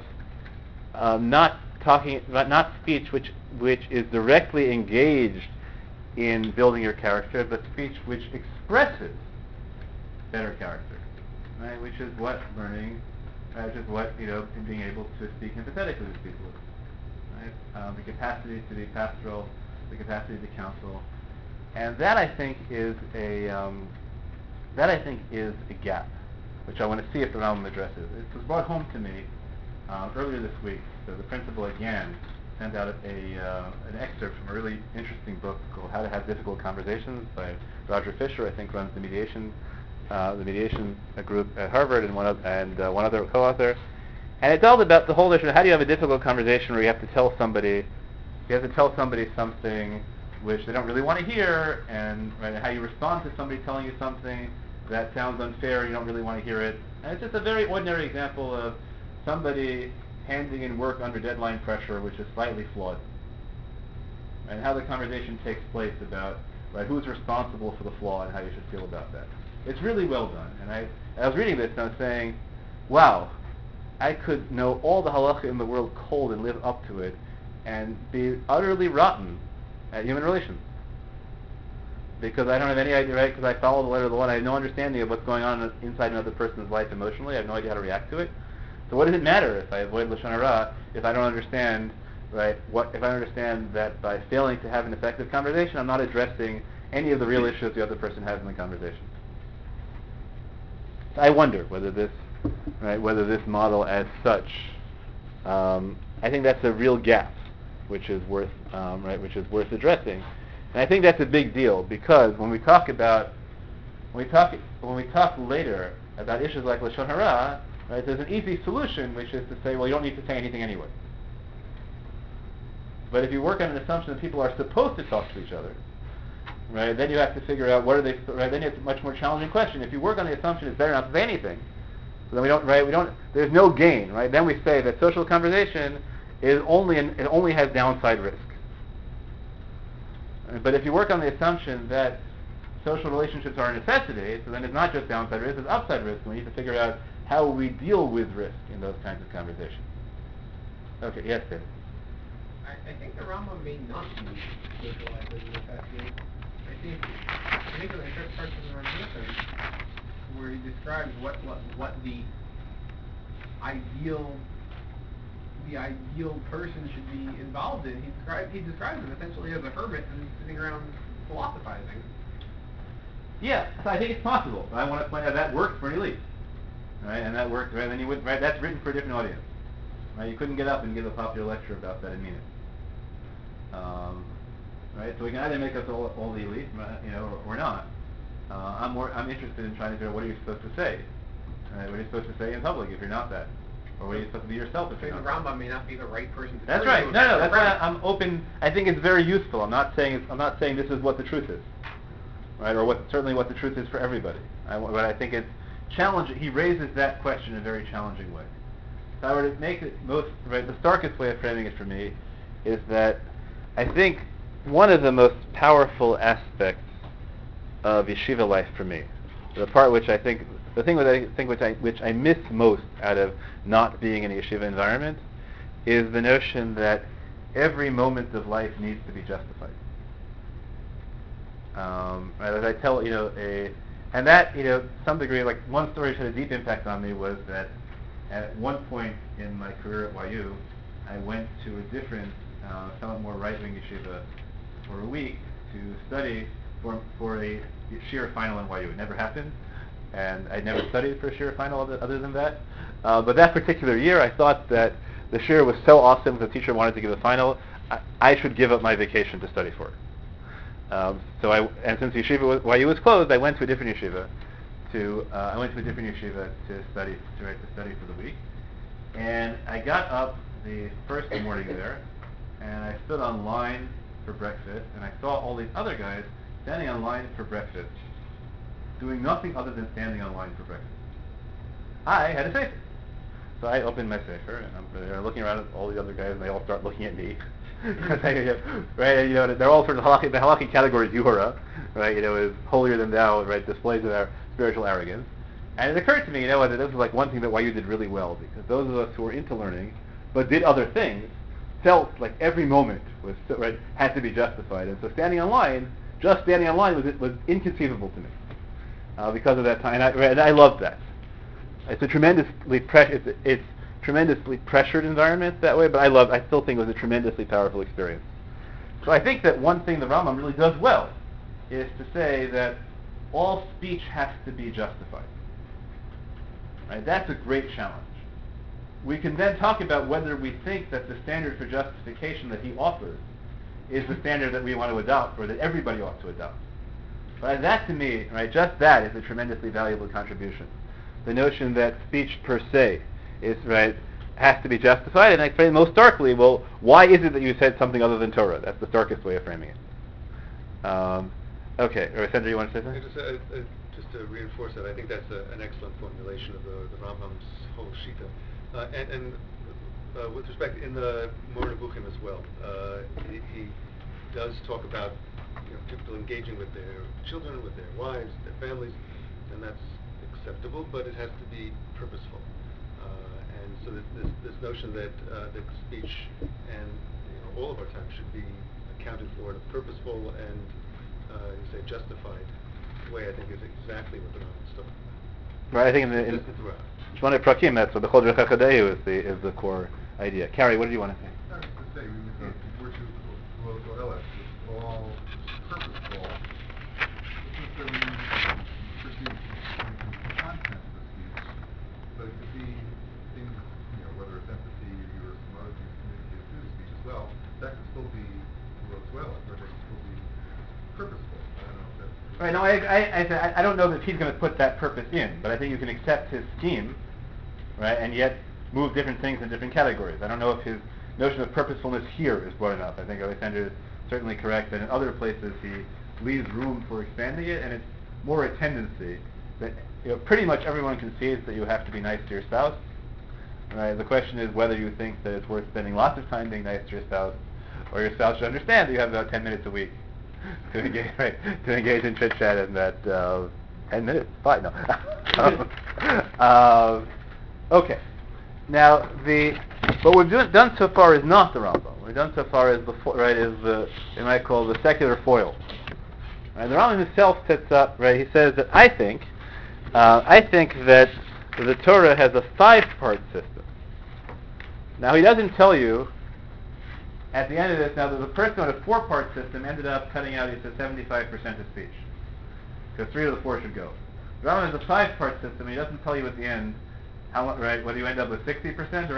not speech which is directly engaged in building your character, but speech which expresses better character, right? Which is what learning, which is what being able to speak empathetically with people, right? The capacity to be pastoral, the capacity to counsel, and that I think is a gap, which I want to see if the Rambam addresses. It was brought home to me earlier this week. So the principal again sent out an excerpt from a really interesting book called How to Have Difficult Conversations by Roger Fisher. I think runs the mediation group at Harvard, and one other co-author. And it's all about the whole issue of how do you have a difficult conversation where you have to tell somebody something which they don't really want to hear, and right, how you respond to somebody telling you something that sounds unfair, you don't really want to hear it. And it's just a very ordinary example of somebody handing in work under deadline pressure, which is slightly flawed, and how the conversation takes place about right who's responsible for the flaw and how you should feel about that. It's really well done. And I was reading this and I was saying, wow, I could know all the halacha in the world cold and live up to it and be utterly rotten at human relations. Because I don't have any idea, right? Because I follow the letter of the law and I have no understanding of what's going on inside another person's life emotionally. I have no idea how to react to it. So what does it matter if I avoid Lashon Hara if I don't understand, right? If I understand that by failing to have an effective conversation, I'm not addressing any of the real issues the other person has in the conversation. I wonder whether this model as such, I think that's a real gap, which is worth addressing, and I think that's a big deal because when we talk later about issues like Lashon Hara, right, there's an easy solution, which is to say, well, you don't need to say anything anyway. But if you work on an assumption that people are supposed to talk to each other, right, then you have to figure out what are they. Right, then it's a much more challenging question. If you work on the assumption it's better not to say anything, so then we don't. There's no gain, right? Then we say that social conversation it only has downside risk. But if you work on the assumption that social relationships are a necessity, so then it's not just downside risk, it's upside risk. We need to figure out how we deal with risk in those kinds of conversations. Okay, yes, David. I think the Rambam may not be socialized as a necessity. I think particularly in certain parts of the Rambam where he describes what the ideal person should be involved in. He describes him essentially as a hermit and sitting around philosophizing. Yeah, so I think it's possible. I want to point out that works for an elite, right? And that works, right? Then you would, right? That's written for a different audience, right? You couldn't get up and give a popular lecture about that and mean it. Right? So we can either make us all the elite, or not. I'm interested in trying to figure out what are you supposed to say. Right? What are you supposed to say in public if you're not that? Or what are you supposed to be yourself if you're not that? The Rambam may not be the right person to That's tell right. you No, about that's your why premise. I'm open. I think it's very useful. I'm not saying this is what the truth is, right? Or certainly what the truth is for everybody. But I think it's challenging. He raises that question in a very challenging way. If I were to make it the starkest way of framing it for me is that I think one of the most powerful aspects of yeshiva life for me, the thing which I miss most out of not being in a yeshiva environment, is the notion that every moment of life needs to be justified. As I tell, and that, to some degree, like one story which had a deep impact on me was that at one point in my career at YU, I went to a different, somewhat more right-wing yeshiva for a week to study for a shir final in YU. It never happened, and I'd never studied for a shir final other than that. But that particular year, I thought that the shir was so awesome, the teacher wanted to give a final, I should give up my vacation to study for it. And since YU was closed, I went to a different yeshiva to study for the week. And I got up the first morning there, and I stood on line for breakfast, and I saw all these other guys standing on line for breakfast, doing nothing other than standing on line for breakfast. I had a sefer. So I opened my sefer, and I'm there looking around at all the other guys, and they all start looking at me. Right, they're all sort of the halakhic categories, yuhara, right, is holier than thou, right, displays of our spiritual arrogance. And it occurred to me, that this was like one thing that YU did really well, because those of us who were into learning, but did other things, felt like every moment was had to be justified, and so just standing on line was inconceivable to me because of that time, and I loved that. It's a tremendously pressured environment that way, but I still think it was a tremendously powerful experience. So I think that one thing the Rambam really does well is to say that all speech has to be justified. Right? That's a great challenge. we can then talk about whether we think that the standard for justification that he offers is the standard that we want to adopt, or that everybody ought to adopt. But that, to me, right, just that is a tremendously valuable contribution. The notion that speech per se is, right, has to be justified, and I explain most starkly, well, why is it that you said something other than Torah? That's the starkest way of framing it. Okay, Sandra, you want to say something? Just to reinforce that, I think that's an excellent formulation of the Rambam's whole Shita. And with respect, in the Moreh Nevuchim as well, he does talk about people engaging with their children, with their wives, their families, and that's acceptable, but it has to be purposeful. And so this notion that speech and all of our time should be accounted for in a purposeful and you say justified way, I think is exactly what the Rambam is talking about. Right, I think in Shmoneh Prakim, that's what the Chol Derech HaChadehu is the core idea. Carrie, what did you want to say? I was going to say, which is Goelet, it's all purposeful. It's not necessarily the content of the speech, but it could be things, whether it's empathy or some other things communicated through the speech as well. That could still be Goelet, or they could still be purposeful. I don't know if that's... Right, no, I don't know that he's going to put that purpose in, but I think you can accept his scheme, right, and yet move different things in different categories. I don't know if his notion of purposefulness here is broad enough. I think Alexander is certainly correct that in other places he leaves room for expanding it, and it's more a tendency that pretty much everyone concedes that you have to be nice to your spouse. Right? The question is whether you think that it's worth spending lots of time being nice to your spouse, or your spouse should understand that you have about 10 minutes a week to engage in chit chat, and that 10 minutes, fine, no. Okay. Now what we've done so far is not the Rambam. What we've done so far is is we might call the secular foil. Right? The Rambam himself sets up. Right, he says that I think that the Torah has a 5-part system. Now he doesn't tell you at the end of this. Now the person with a 4-part system ended up cutting out, he says, 75% of speech, because 3 of the 4 should go. The Rambam has a 5-part system. He doesn't tell you at the end whether you end up with 60% or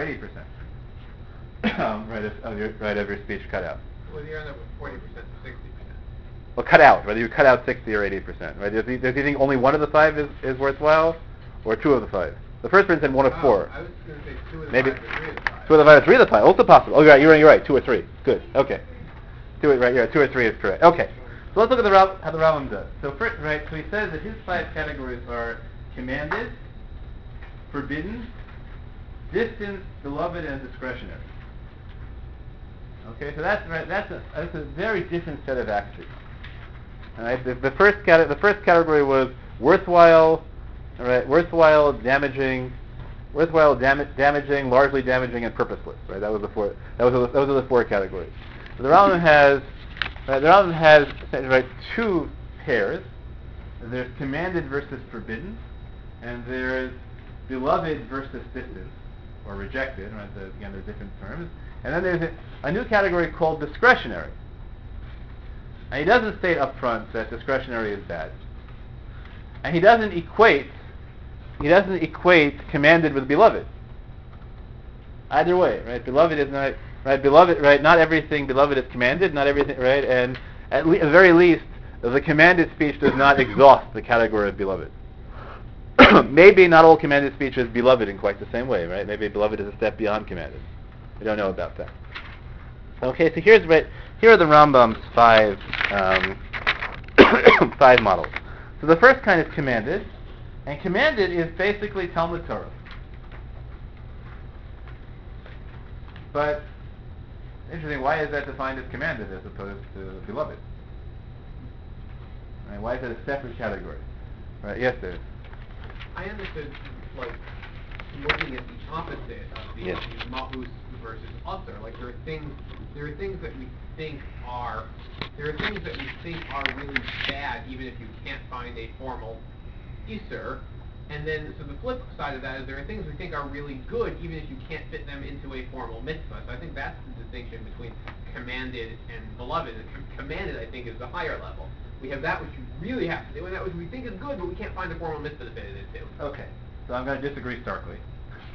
80% of your speech cut out. Well, you end up with 40% to 60%. Well, cut out, whether you cut out 60 or 80%, right? Does he think only 1 of the 5 is worthwhile, or 2 of the 5? The first person said 1 of 4. I was going to say 2 of the Maybe 5 or 3 of the 5. 2 of the 5 or 3 of the 5, also possible. Oh, you're right, 2 or 3. Good, okay. 2 or 3 is correct. Okay, so let's look at how the Rambam does. So first, so he says that his 5 categories are commanded, forbidden, distant, beloved, and discretionary. Okay, so that's a very different set of axes. All right, the first category was worthwhile, damaging, largely damaging, and purposeless. Right, that was the 4. Those are the 4 categories. So the Rambam has 2 pairs. There's commanded versus forbidden, and there's beloved versus distant, or rejected. Right? So again, there's different terms. And then there's a new category called discretionary. And he doesn't state up front that discretionary is bad. And he doesn't equate commanded with beloved. Either way, right? Beloved is not right. Beloved, right? Not everything beloved is commanded. Not everything, right? And at the very least, the commanded speech does not exhaust the category of beloved. Maybe not all commanded speech is beloved in quite the same way, right? Maybe beloved is a step beyond commanded. We don't know about that. Okay, so here are the Rambam's 5 models. So the first kind is commanded, and commanded is basically Talmud Torah. But interesting, why is that defined as commanded as opposed to beloved? Right, why is that a separate category? Right? Yes, Dave. I understood, looking at the opposite of the Mahus versus Usser. Like there are things that we think are really bad, even if you can't find a formal Isser. And then, so the flip side of that is there are things we think are really good, even if you can't fit them into a formal mitzvah. So I think that's the distinction between commanded and beloved. Commanded, I think, is the higher level. We have that which you really have to do, and that which we think is good, but we can't find a formal mitzvah to fit it into. Okay, so I'm going to disagree starkly.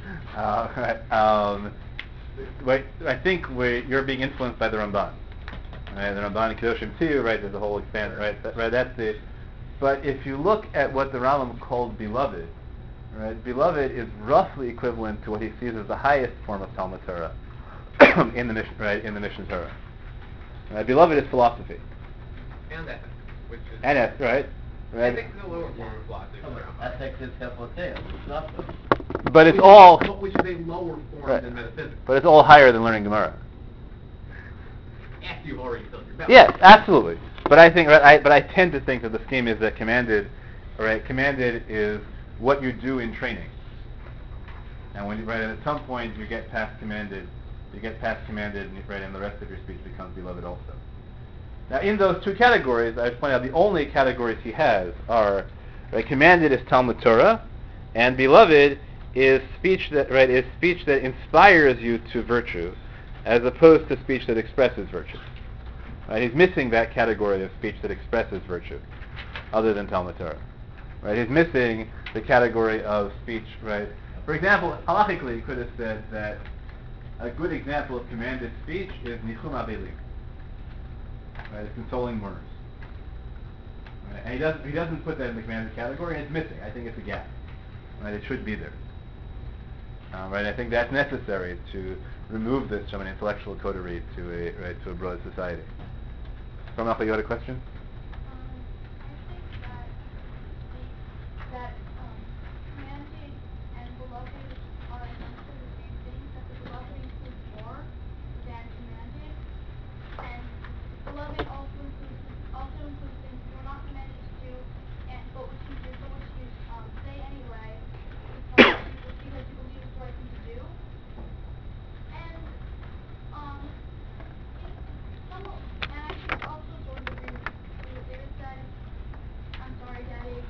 Right, I think you're being influenced by the Ramban. Right, the Ramban in Kedoshim too, right? There's a whole expand, right? That's the. But if you look at what the Rambam called beloved, right? Beloved is roughly equivalent to what he sees as the highest form of Talmud Torah in the Mishnah, right? In the Mishnah Torah. Right? Beloved is philosophy. And ethics, which is... And ethics, right? Right. Ethics is a lower form of philosophy. Ethics is Hefoteo, it's not But it's all. Which is a lower form Right. than metaphysics. But it's all higher than learning Gemara. After you've already filled your belly. Yes, absolutely. But I think, right, I tend to think that the scheme is that commanded, right? Commanded is what you do in training. And when right, at some point you get past commanded, right, and the rest of your speech becomes beloved also. Now, in those two categories, I point out the only categories he has are, right, commanded is Talmud Torah, and beloved is speech that inspires you to virtue, as opposed to speech that expresses virtue. Right? He's missing that category of speech that expresses virtue, other than Talmud Torah. Right? He's missing the category of speech. Right? For example, halachically, he could have said that a good example of commanded speech is Nichum Avelim. Right? It's consoling mourners. Right? And he doesn't put that in the commanded category, and it's missing. I think it's a gap. Right? It should be there. Right? I think that's necessary to remove this from an intellectual coterie to a broad society. From Alpha, you had a question? I think that commanded and beloved are essentially the same thing, that the beloved includes more than commanded, and beloved also includes things you're not commanded to do, but which you say anyway, because you believe it's the right thing to do. And I think also sort of agree with what David said. I'm sorry,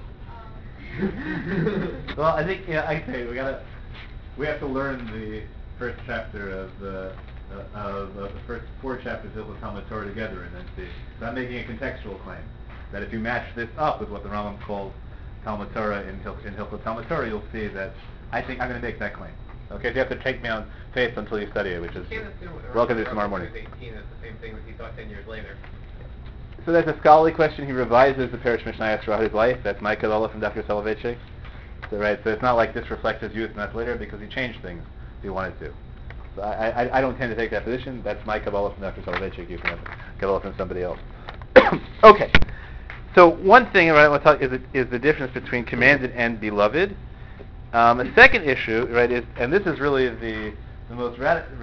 Daddy. Well, I think I say we have to learn the first chapter of the first 4 chapters of the Talmud Torah together, and then see. So I'm making a contextual claim that if you match this up with what the Rambam calls Talmud Torah in Hilchot Talmud Torah, you'll see that I think I'm going to make that claim. Okay, so you have to take me on faith until you study it, which is welcome to tomorrow morning. 18 is the same thing that he thought 10 years later. So that's a scholarly question. He revises the Perish Mishnayos throughout his life. That's Mike Kabbalah from Dr. Soloveitchik. So it's not like this reflects his youth and that's later because he changed things if he wanted to. So I don't tend to take that position. That's my Kabbalah from Dr. Soloveitchik. You can have Kabbalah from somebody else. Okay. So one thing I want to talk is the difference between commanded and beloved. A second issue, right, is, and this is really the most radical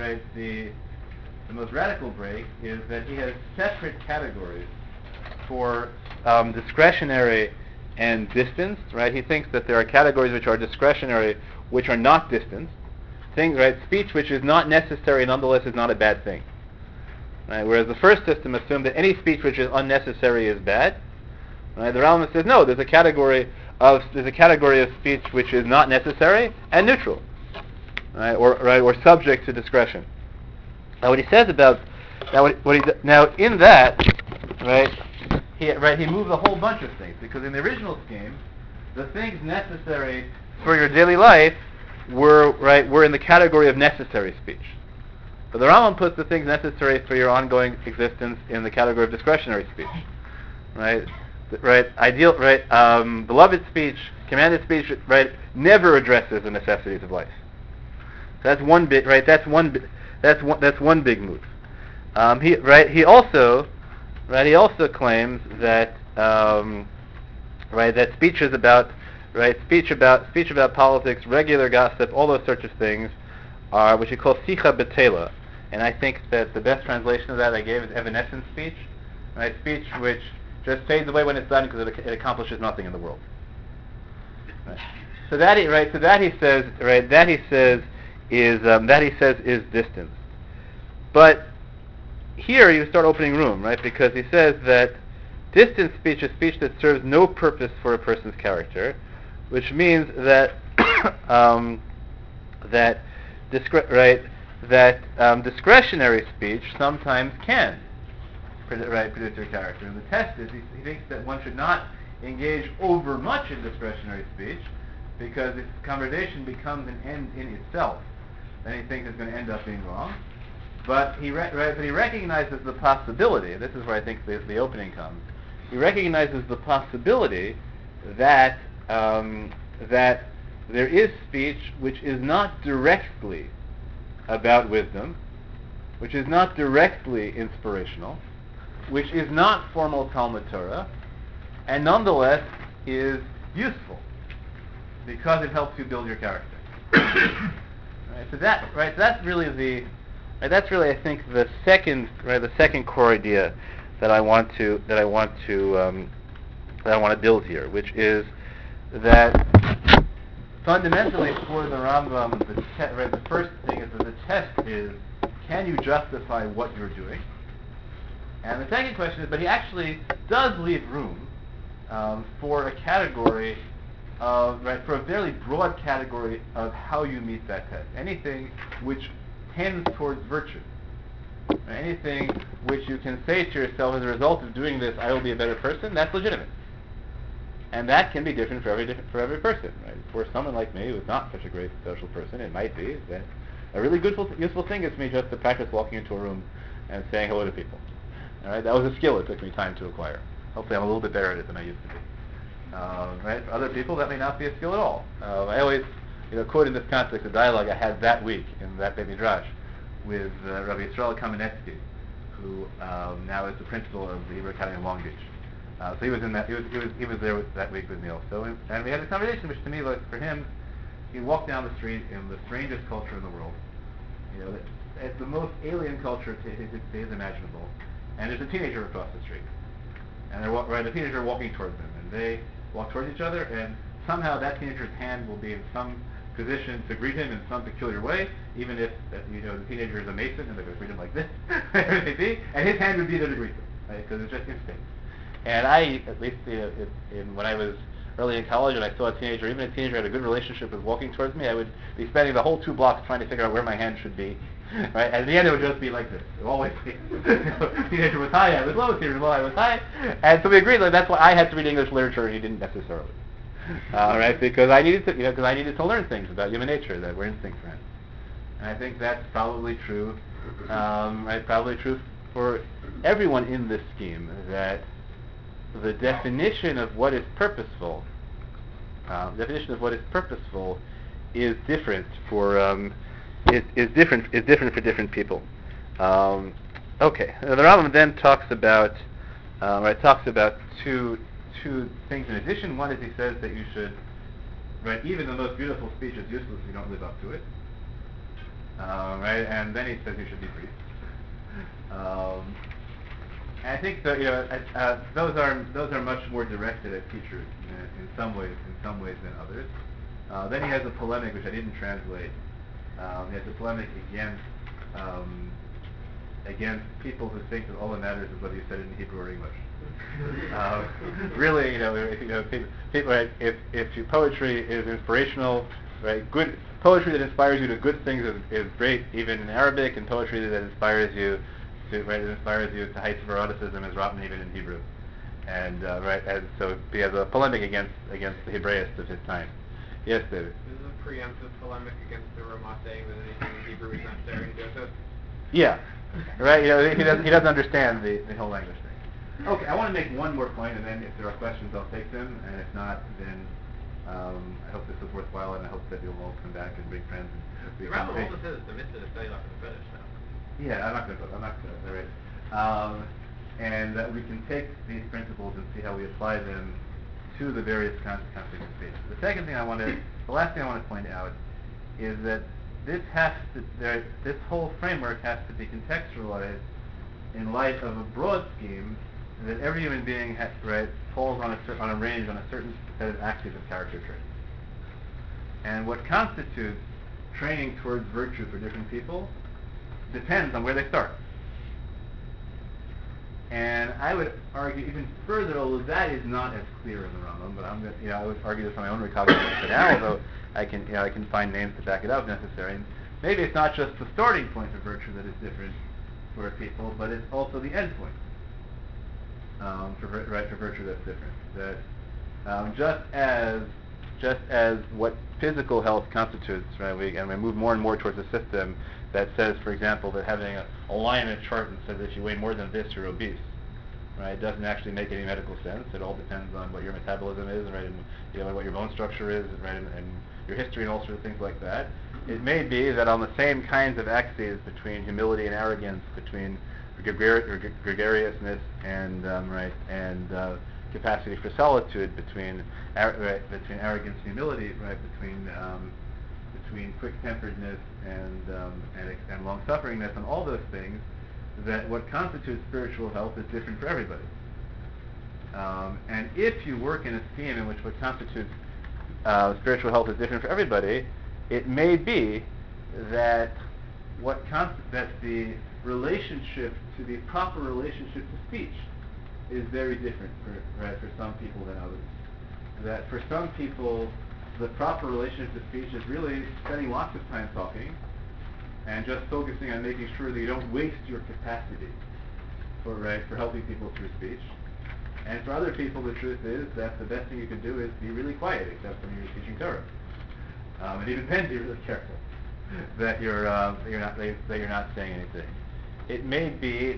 break, is that he has separate categories for discretionary and distance. Right, he thinks that there are categories which are discretionary, which are not distance. Things, right, speech which is not necessary nonetheless is not a bad thing. Right, whereas the first system assumed that any speech which is unnecessary is bad. Right, the Rambam says no. There's a category of speech which is not necessary and neutral, right, or subject to discretion. Now, what he says about now in that, he moves a whole bunch of things because in the original scheme, the things necessary for your daily life were in the category of necessary speech. But the Rambam puts the things necessary for your ongoing existence in the category of discretionary speech, right? Right, ideal, right, beloved speech, commanded speech, right, never addresses the necessities of life. So that's one bit, right? That's one big move. He also claims that, that speech is about, speech about politics, regular gossip, all those sorts of things, are what you call sicha betela. And I think that the best translation of that I gave is evanescent speech, right? Speech which just fades away when it's done because it accomplishes nothing in the world. Right. So that he says is distance. But here you start opening room, right? Because he says that distant speech is speech that serves no purpose for a person's character, which means that discretionary speech sometimes can produce your character. And the test is he thinks that one should not engage overmuch in discretionary speech, because if conversation becomes an end in itself, then he thinks it's going to end up being wrong. But he recognizes the possibility. This is where I think the opening comes. He recognizes the possibility that that there is speech which is not directly about wisdom, which is not directly inspirational, which is not formal Talmud Torah, and nonetheless is useful because it helps you build your character. So that's really I think the second core idea that I want to build here, which is that fundamentally for the Rambam, the first thing is that the test is, can you justify what you're doing? And the second question is, but he actually does leave room for a category of, for a very broad category of how you meet that test. Anything which tends towards virtue. Anything which you can say to yourself, as a result of doing this, I will be a better person, that's legitimate. And that can be different for every person. Right? For someone like me who's not such a great social person, it might be that a really good, useful thing is for me just to practice walking into a room and saying hello to people. All right, that was a skill it took me time to acquire. Hopefully I'm a little bit better at it than I used to be. Right? For other people, that may not be a skill at all. I always quote in this context a dialogue I had that week in that Beit Midrash with Rabbi Yisrael Kamenetsky, who now is the principal of the Hebrew Academy in Long Beach. So he was in that. He was there that week with me also, and we had a conversation which to me was, for him, he walked down the street in the strangest culture in the world. It's the most alien culture to his imaginable, and there's a teenager across the street, and the teenager walking towards them, and they walk towards each other, and somehow that teenager's hand will be in some position to greet him in some peculiar way, even if the teenager is a Mason and they're going to greet him like this, and his hand would be there to greet them, right? Because it's just instinct. And I, at least when I was early in college and I saw a teenager, even a teenager had a good relationship with walking towards me, I would be spending the whole 2 blocks trying to figure out where my hand should be. Right? And at the end it would just be like this. It would always be, teenager was high, I was low, teenager was low, I was high. And so we agreed that that's why I had to read English literature and he didn't necessarily. Right? Because I needed to learn things about human nature that were instinct for him. And I think that's probably true, probably true for everyone in this scheme, that the definition of what is purposeful, is different for is different for different people. Okay, the Rambam then talks about two things in addition. One is he says that you should, even the most beautiful speech is useless if you don't live up to it. And then he says you should be brief. And I think that those are much more directed at teachers in some ways than others. Then he has a polemic which I didn't translate. He has a polemic against people who think that all that matters is whether you said it in Hebrew or English. Really, people, if your poetry is inspirational, good poetry that inspires you to good things is great, even in Arabic, and poetry that inspires you to heights of eroticism is rotten even in Hebrew. And and so he has a polemic against the Hebraists of his time. Yes, David. This is a preemptive polemic against the Ramah saying that anything in Hebrew is necessary in Joseph. Yeah, he doesn't understand the whole language thing. Okay, I want to make one more point, and then if there are questions, I'll take them, and if not, then I hope this was worthwhile, and I hope that you'll all come back and bring friends. The Rambam also says the mitzvah to study like a fetish now. Yeah, I'm not going to. And that we can take these principles and see how we apply them to the various conflict stages. The last thing I want to point out is that this whole framework has to be contextualized in light of a broad scheme that every human being falls on a range on a certain set of axes of character traits. And what constitutes training towards virtue for different people depends on where they start. And I would argue even further, although that is not as clear in the Rambam, but I would argue this on my own recognizance now, although I can find names to back it up if necessary. And maybe it's not just the starting point of virtue that is different for people, but it's also the end point for virtue that's different. That just as just as what physical health constitutes, right? We move more and more towards a system that says, for example, that having a line in a chart and says that if you weigh more than this, you're obese. Right? It doesn't actually make any medical sense. It all depends on what your metabolism is, right, and what your bone structure is, right, and your history and all sorts of things like that. It may be that on the same kinds of axes between humility and arrogance, between gregariousness and capacity for solitude, between arrogance and humility, right, between quick-temperedness and long-sufferingness, and all those things, that what constitutes spiritual health is different for everybody. And if you work in a scheme in which what constitutes spiritual health is different for everybody, it may be that that the relationship to the proper relationship to speech is very different for some people than others. That for some people, the proper relationship to speech is really spending lots of time talking and just focusing on making sure that you don't waste your capacity for helping people through speech. And for other people, the truth is that the best thing you can do is be really quiet, except when you're teaching Torah. And even then, be really careful that you're not saying anything. It may be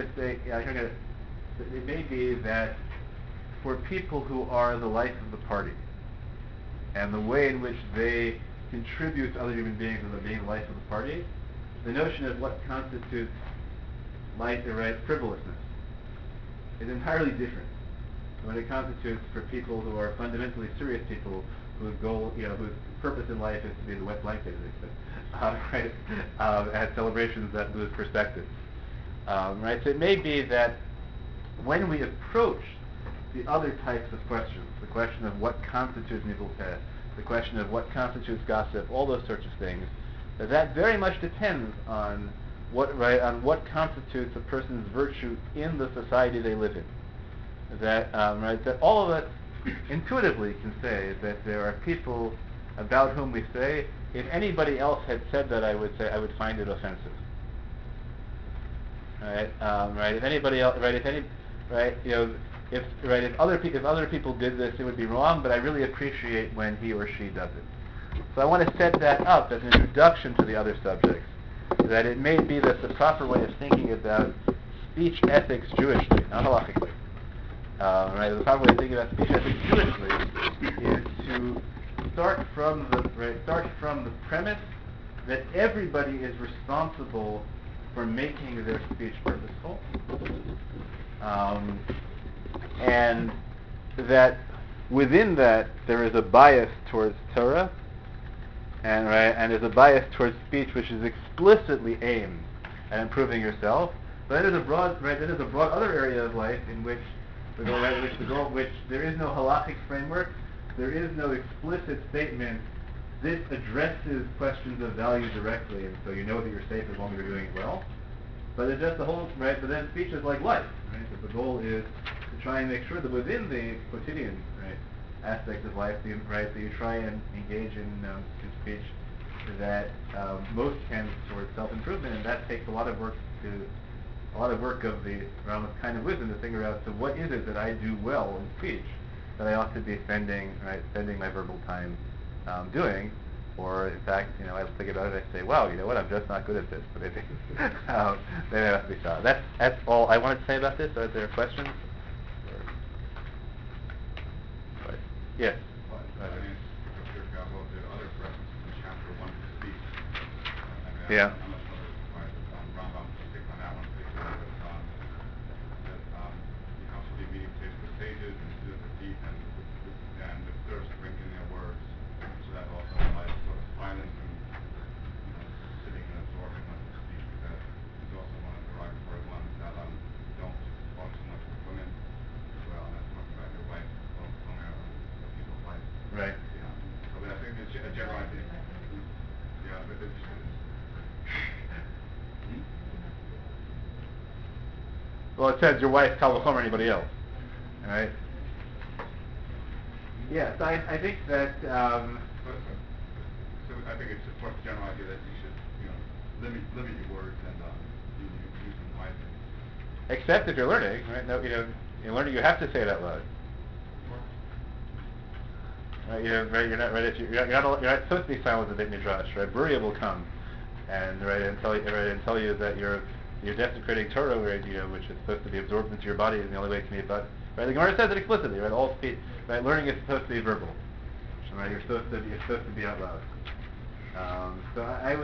it may be that for people who are the life of the party, and the way in which they contribute to other human beings as being the life of the party, the notion of what constitutes frivolousness is entirely different from what it constitutes for people who are fundamentally serious people whose goal, whose purpose in life is to be the wet blanket, at celebrations that lose perspective. So it may be that when we approach the other types of questions, the question of what constitutes nivul-peh, the question of what constitutes gossip, all those sorts of things, that very much depends on what constitutes a person's virtue in the society they live in. That all of us intuitively can say that there are people about whom we say, if anybody else had said that, I would find it offensive. If anybody else, if other people did this, it would be wrong, but I really appreciate when he or she does it. So I want to set that up as an introduction to the other subjects, that it may be that the proper way of thinking about speech ethics Jewishly, not halachically, the proper way of thinking about speech ethics Jewishly is to start from the premise that everybody is responsible for making their speech purposeful, and that within that there is a bias towards Torah, and there's a bias towards speech which is explicitly aimed at improving yourself. But there's a broad other area of life in which there is no halachic framework, there is no explicit statement. This addresses questions of value directly, and so you know that you're safe as long as you're doing it well. But it's just the whole But then speech is like life, So the goal is to try and make sure that within the quotidian aspect of life, that you try and engage in speech that most tends towards self-improvement, and that takes a lot of work of the Rambam's kind of wisdom to figure out. So what is it that I do well in speech that I ought to be spending my verbal time doing? Or in fact, I think about it, I say, wow, you know what, I'm just not good at this. But maybe maybe I have to be solid. That's all I wanted to say about this. Are there questions? Yes. Yeah. Right. So I think it's a general idea. Yeah, but it's... Well, it says your wife Kal V'chomer anybody else. All right. Yes, I think that. So I think it's just a general idea that you should, limit your words and use them wisely. Except if you're learning, right? No, in learning you have to say it out loud. Right? You're not right. If you're not supposed to be silent with the Beit Midrash, right? Buria will come, and tell you that you're desecrating Torah, right? Which is supposed to be absorbed into your body, and the only way it can be about. Right? The Gemara says it explicitly, right? All speech, right? Learning is supposed to be verbal, right? You're supposed to be out loud. So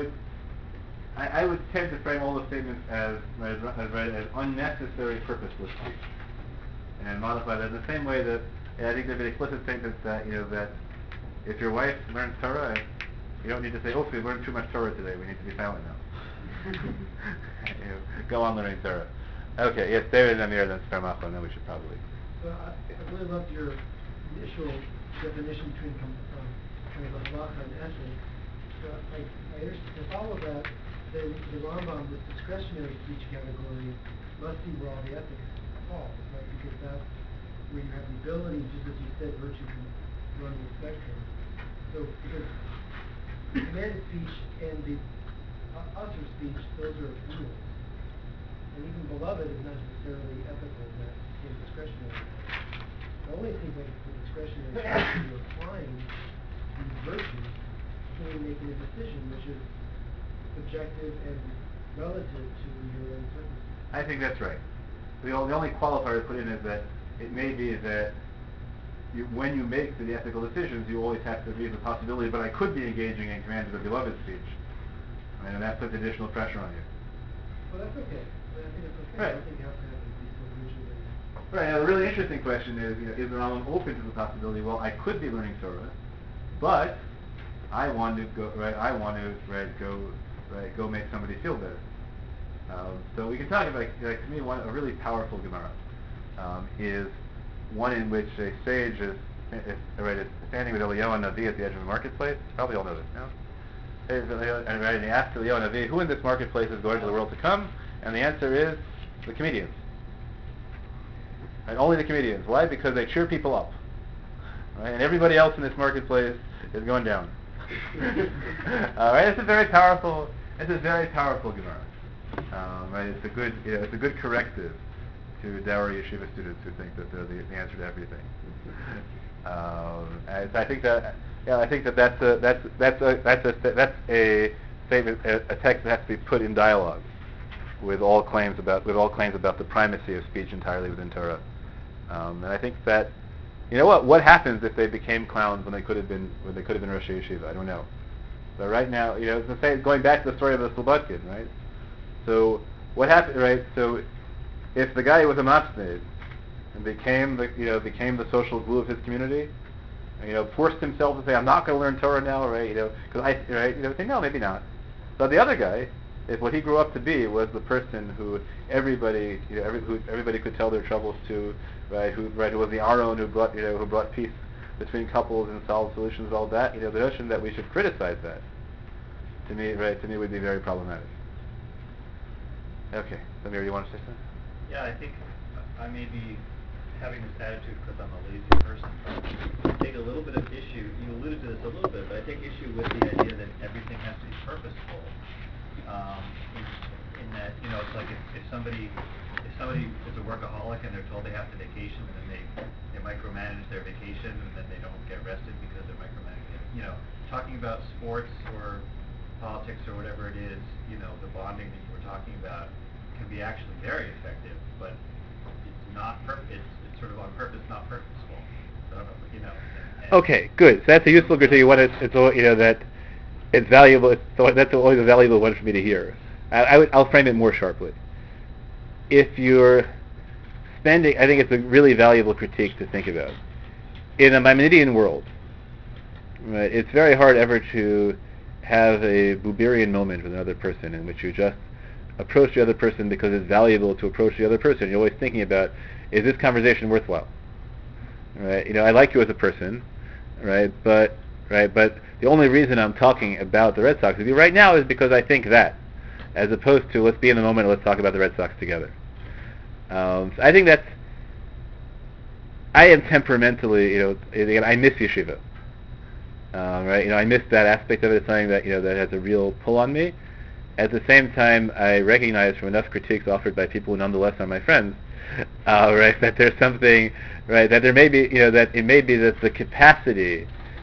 I would tend to frame all the statements as unnecessary, purposeless speech, and modify that in the same way that I think there've been explicit statements that that if your wife learns Torah, you don't need to say, "Oh, we learned too much Torah today. We need to be silent now." Go on learning Torah. Okay, yes, David and Amir, then Sparmacho, and then we should probably. So I really loved your initial definition between kind of halacha and ethics. So to follow that, the Rambam, this discretionary speech category, must be where all the ethics fall, right? Because that's where you have the ability, just as you said, virtue can run the spectrum. So because the commanded speech and the usher speech, those are rules. And even beloved is not necessarily ethical in that in discretionary. It only seems like the discretionary speech you're applying these virtues when making a decision, which is subjective and relative to your own circumstances. I think that's right. The only qualifier to put in is that it may be that when you make the ethical decisions, you always have to agree with the possibility, but I could be engaging in command of the beloved speech, and that puts additional pressure on you. Well, that's okay. I think it's okay. Right. I don't think you have to have it be so rigid. Right. Now, the really interesting question is, is the Rambam open to the possibility? Well, I could be learning Torah, but I want to go. Right. I want to go make somebody feel better. So we can talk about, to me, a really powerful Gemara is one in which a sage is standing with Eliyahu Navi at the edge of a marketplace. Probably all know this now. And he asks Eliyahu Navi, who in this marketplace is going to the world to come? And the answer is the comedians. And only the comedians. Why? Because they cheer people up. Right? And everybody else in this marketplace is going down. Right? It's a very powerful Gemara. Right? It's a good corrective to dour yeshiva students who think that they're the answer to everything. And I think that's a statement, a text that has to be put in dialogue with all claims about the primacy of speech entirely within Torah. And I think that what happens if they became clowns when they could have been Rosh Yeshiva? I don't know. But right now, going back to the story of the Slobodkin, right? So what happened, right? So if the guy was a matzneid and became the social glue of his community, forced himself to say, I'm not going to learn Torah now, right? Say no, maybe not. But the other guy, if what he grew up to be was the person who everybody could tell their troubles to, right? Who was the Aron who brought peace between couples and solved solutions, all that. The notion that we should criticize that, to me would be very problematic. Okay, Samir, you want to say something? Yeah, I think I may be having this attitude because I'm a lazy person. I take a little bit of issue, you alluded to this a little bit, but I take issue with the idea that everything has to be purposeful. In that, it's like if somebody is a workaholic and they're told they have to vacation and then they micromanage their vacation and then they don't get rested because they're micromanaging. Talking about sports or politics or whatever it is, the bonding that you were talking about can be actually very effective, but it's not it's sort of on purpose, not purposeful. So I don't know, Okay, good. So that's a useful critique. That it's valuable. That's always a valuable one for me to hear. I'll frame it more sharply. If you're spending, I think it's a really valuable critique to think about. In a Maimonidean world, right, it's very hard ever to have a Buberian moment with another person in which you just approach the other person because it's valuable to approach the other person. You're always thinking about, is this conversation worthwhile? Right? I like you as a person, right? But the only reason I'm talking about the Red Sox with you right now is because I think that, as opposed to let's be in the moment and let's talk about the Red Sox together. So I think I am temperamentally, I miss yeshiva. Right? I miss that aspect of it. It's something that that has a real pull on me. At the same time, I recognize from enough critiques offered by people who nonetheless are my friends, right, that there's something, right, that there may be, that it may be that the capacity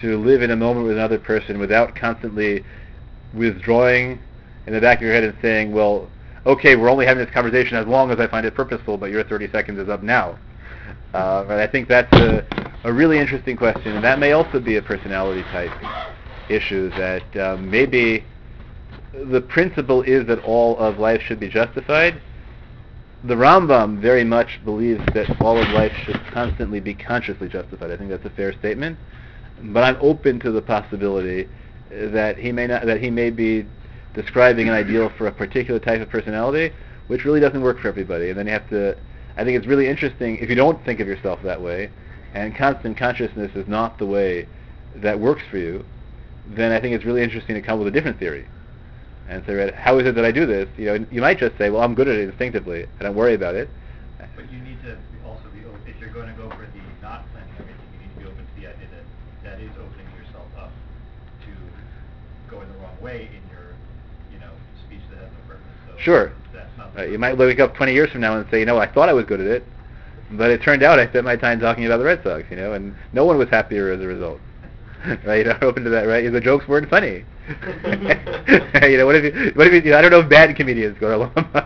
to live in a moment with another person without constantly withdrawing in the back of your head and saying, well, okay, we're only having this conversation as long as I find it purposeful, but your 30 seconds is up now. And I think that's a really interesting question, and that may also be a personality type issue, that maybe the principle is that all of life should be justified. The Rambam very much believes that all of life should constantly be consciously justified. I think that's a fair statement, but I'm open to the possibility that he may be describing an ideal for a particular type of personality, which really doesn't work for everybody. And then you have to, I think it's really interesting, if you don't think of yourself that way, and constant consciousness is not the way that works for you, then I think it's really interesting to come up with a different theory. And say, right, how is it that I do this? You know, you might just say, well, I'm good at it instinctively. I don't worry about it. But you need to also be open, if you're going to go for the not planning everything, you need to be open to the idea that that is opening yourself up to going the wrong way in your, speech that has no purpose. So Sure. That's not You might wake up 20 years from now and say, I thought I was good at it, but it turned out I spent my time talking about the Red Sox, and no one was happier as a result. Right? You're open to that, right? The jokes weren't funny. What if you, I don't know if bad comedians go to Lama.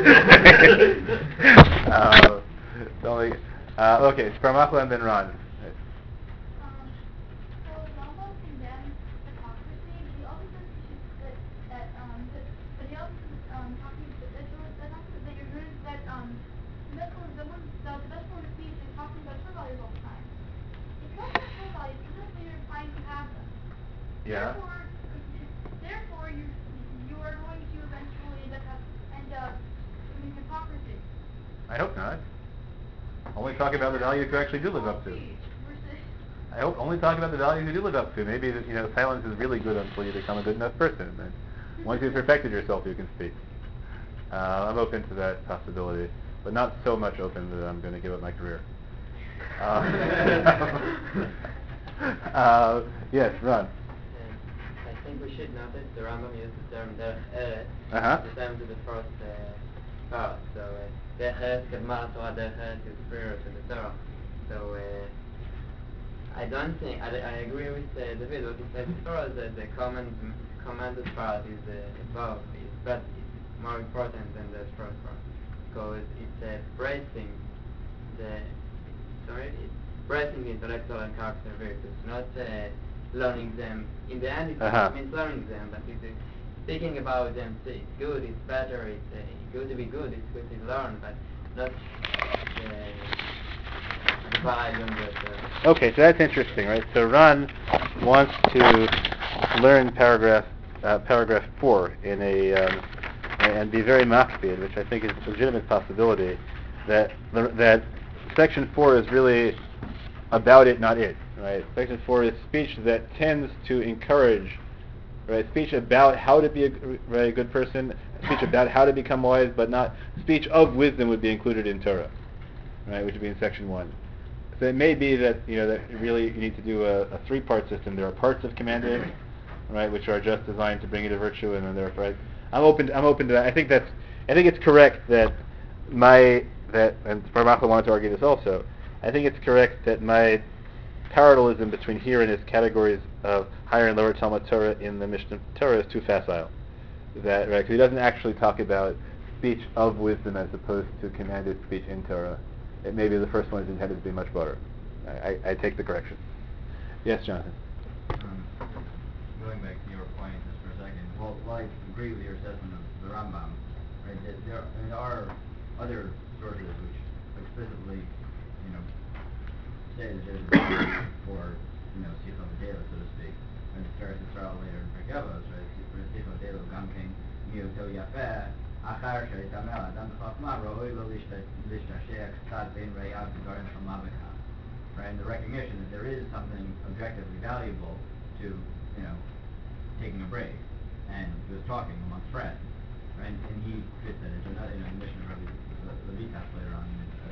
Okay, Sparmachla and then Ron. So Rambam condemns hypocrisy, but he also says but he also talking that you're good that the best form of speech is talking about true values all the time. If you don't have true values, it doesn't mean you're trying to have them. Yeah. Therefore, you are going to eventually end up doing hypocrisy. I hope not. Only talk about the values you actually do live up to. I hope only talk about the values you do live up to. Maybe silence is really good until you become a good enough person. And once you've perfected yourself, you can speak. I'm open to that possibility, but not so much open that I'm going to give up my career. Yes, Ron. I think we should notice the Rambam used the term derech Uh-huh. the term to the first part. So derech kedma Torah, derech is superior to the Torah. So I don't think I agree with David what he said before, that the commanded part is above, but it's more important than the first part, because it's bracing the intellectual and character virtues, not learning them. In the end, it means learning them, but it's speaking about them. So it's good, it's better, it's good to be good, it's good to learn, but not divide on the... Okay, so that's interesting, right? So Ron wants to learn paragraph 4 in and be very makpid, which I think is a legitimate possibility, that section 4 is really about it, not it, right? Section 4 is speech that tends to encourage, right? Speech about how to be a very good person, speech about how to become wise, but not speech of wisdom would be included in Torah, right? Which would be in section 1. So it may be that that really you need to do a 3-part system. There are parts of commanded, right, which are just designed to bring you to virtue, and then there are, right? I'm open to that. I think it's correct that and Sparmachla wanted to argue this also. I think it's correct that my parallelism between here and his categories of higher and lower Talmud Torah in the Mishnah Torah is too facile. That right? Because he doesn't actually talk about speech of wisdom as opposed to commanded speech in Torah. It may be the first one is intended to be much broader. I take the correction. Yes, Jonathan. Going back to your point just for a second, well, I agree with your assessment of the Rambam. Right? There are other sources which explicitly, say that there's a value for, Sifo Medela, so to speak. And it starts to throw later in Perkavos, right? Sifo Medela, Gamkin, Miyoto Yafeh, Achar Shaitamel, Adam Chachma, Roy Lo Lishtasheh, Ksad Ben Rayab, Garden from Mabaka. Right? And the recognition that there is something objectively valuable to, taking a break. And he was talking amongst friends. Right? And he fits that into another mission of Levitas later on,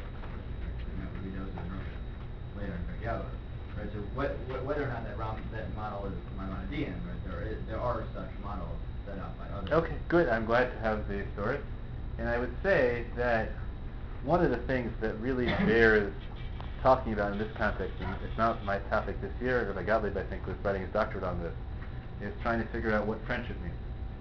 later in Perkavos. Right? So whether or not that model is Maimonidean, right? There are such models set up by others. Okay, good. I'm glad to have the source. And I would say that one of the things that really bears talking about in this context, and it's not my topic this year, Rabbi Gottlieb, I think, was writing his doctorate on this, is trying to figure out what friendship means.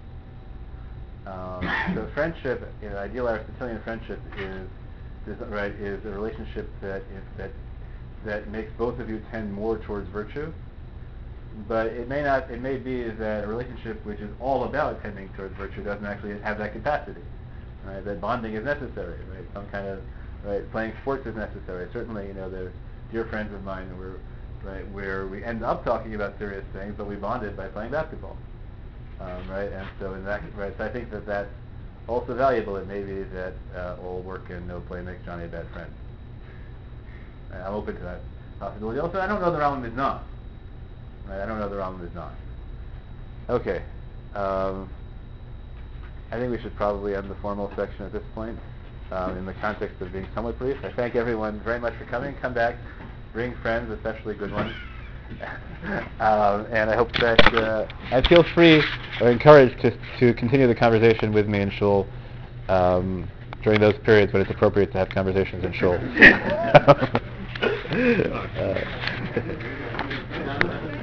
So friendship, ideal Aristotelian friendship is a relationship that makes both of you tend more towards virtue. But it may be that a relationship which is all about tending towards virtue doesn't actually have that capacity. Right? That bonding is necessary. Right? Some kind of playing sports is necessary. Certainly, there's dear friends of mine where we end up talking about serious things, but we bonded by playing basketball. Right? And so so I think that that's also valuable. It may be that all work and no play makes Johnny a bad friend. I'm open to that possibility. Also, I don't know the Rambam is not. Right? I don't know the Rambam is not. Okay. I think we should probably end the formal section at this point in the context of being somewhat brief. I thank everyone very much for coming. Come back. Bring friends, especially good ones. And I hope that and feel free or encouraged to continue the conversation with me in shul during those periods when it's appropriate to have conversations in shul.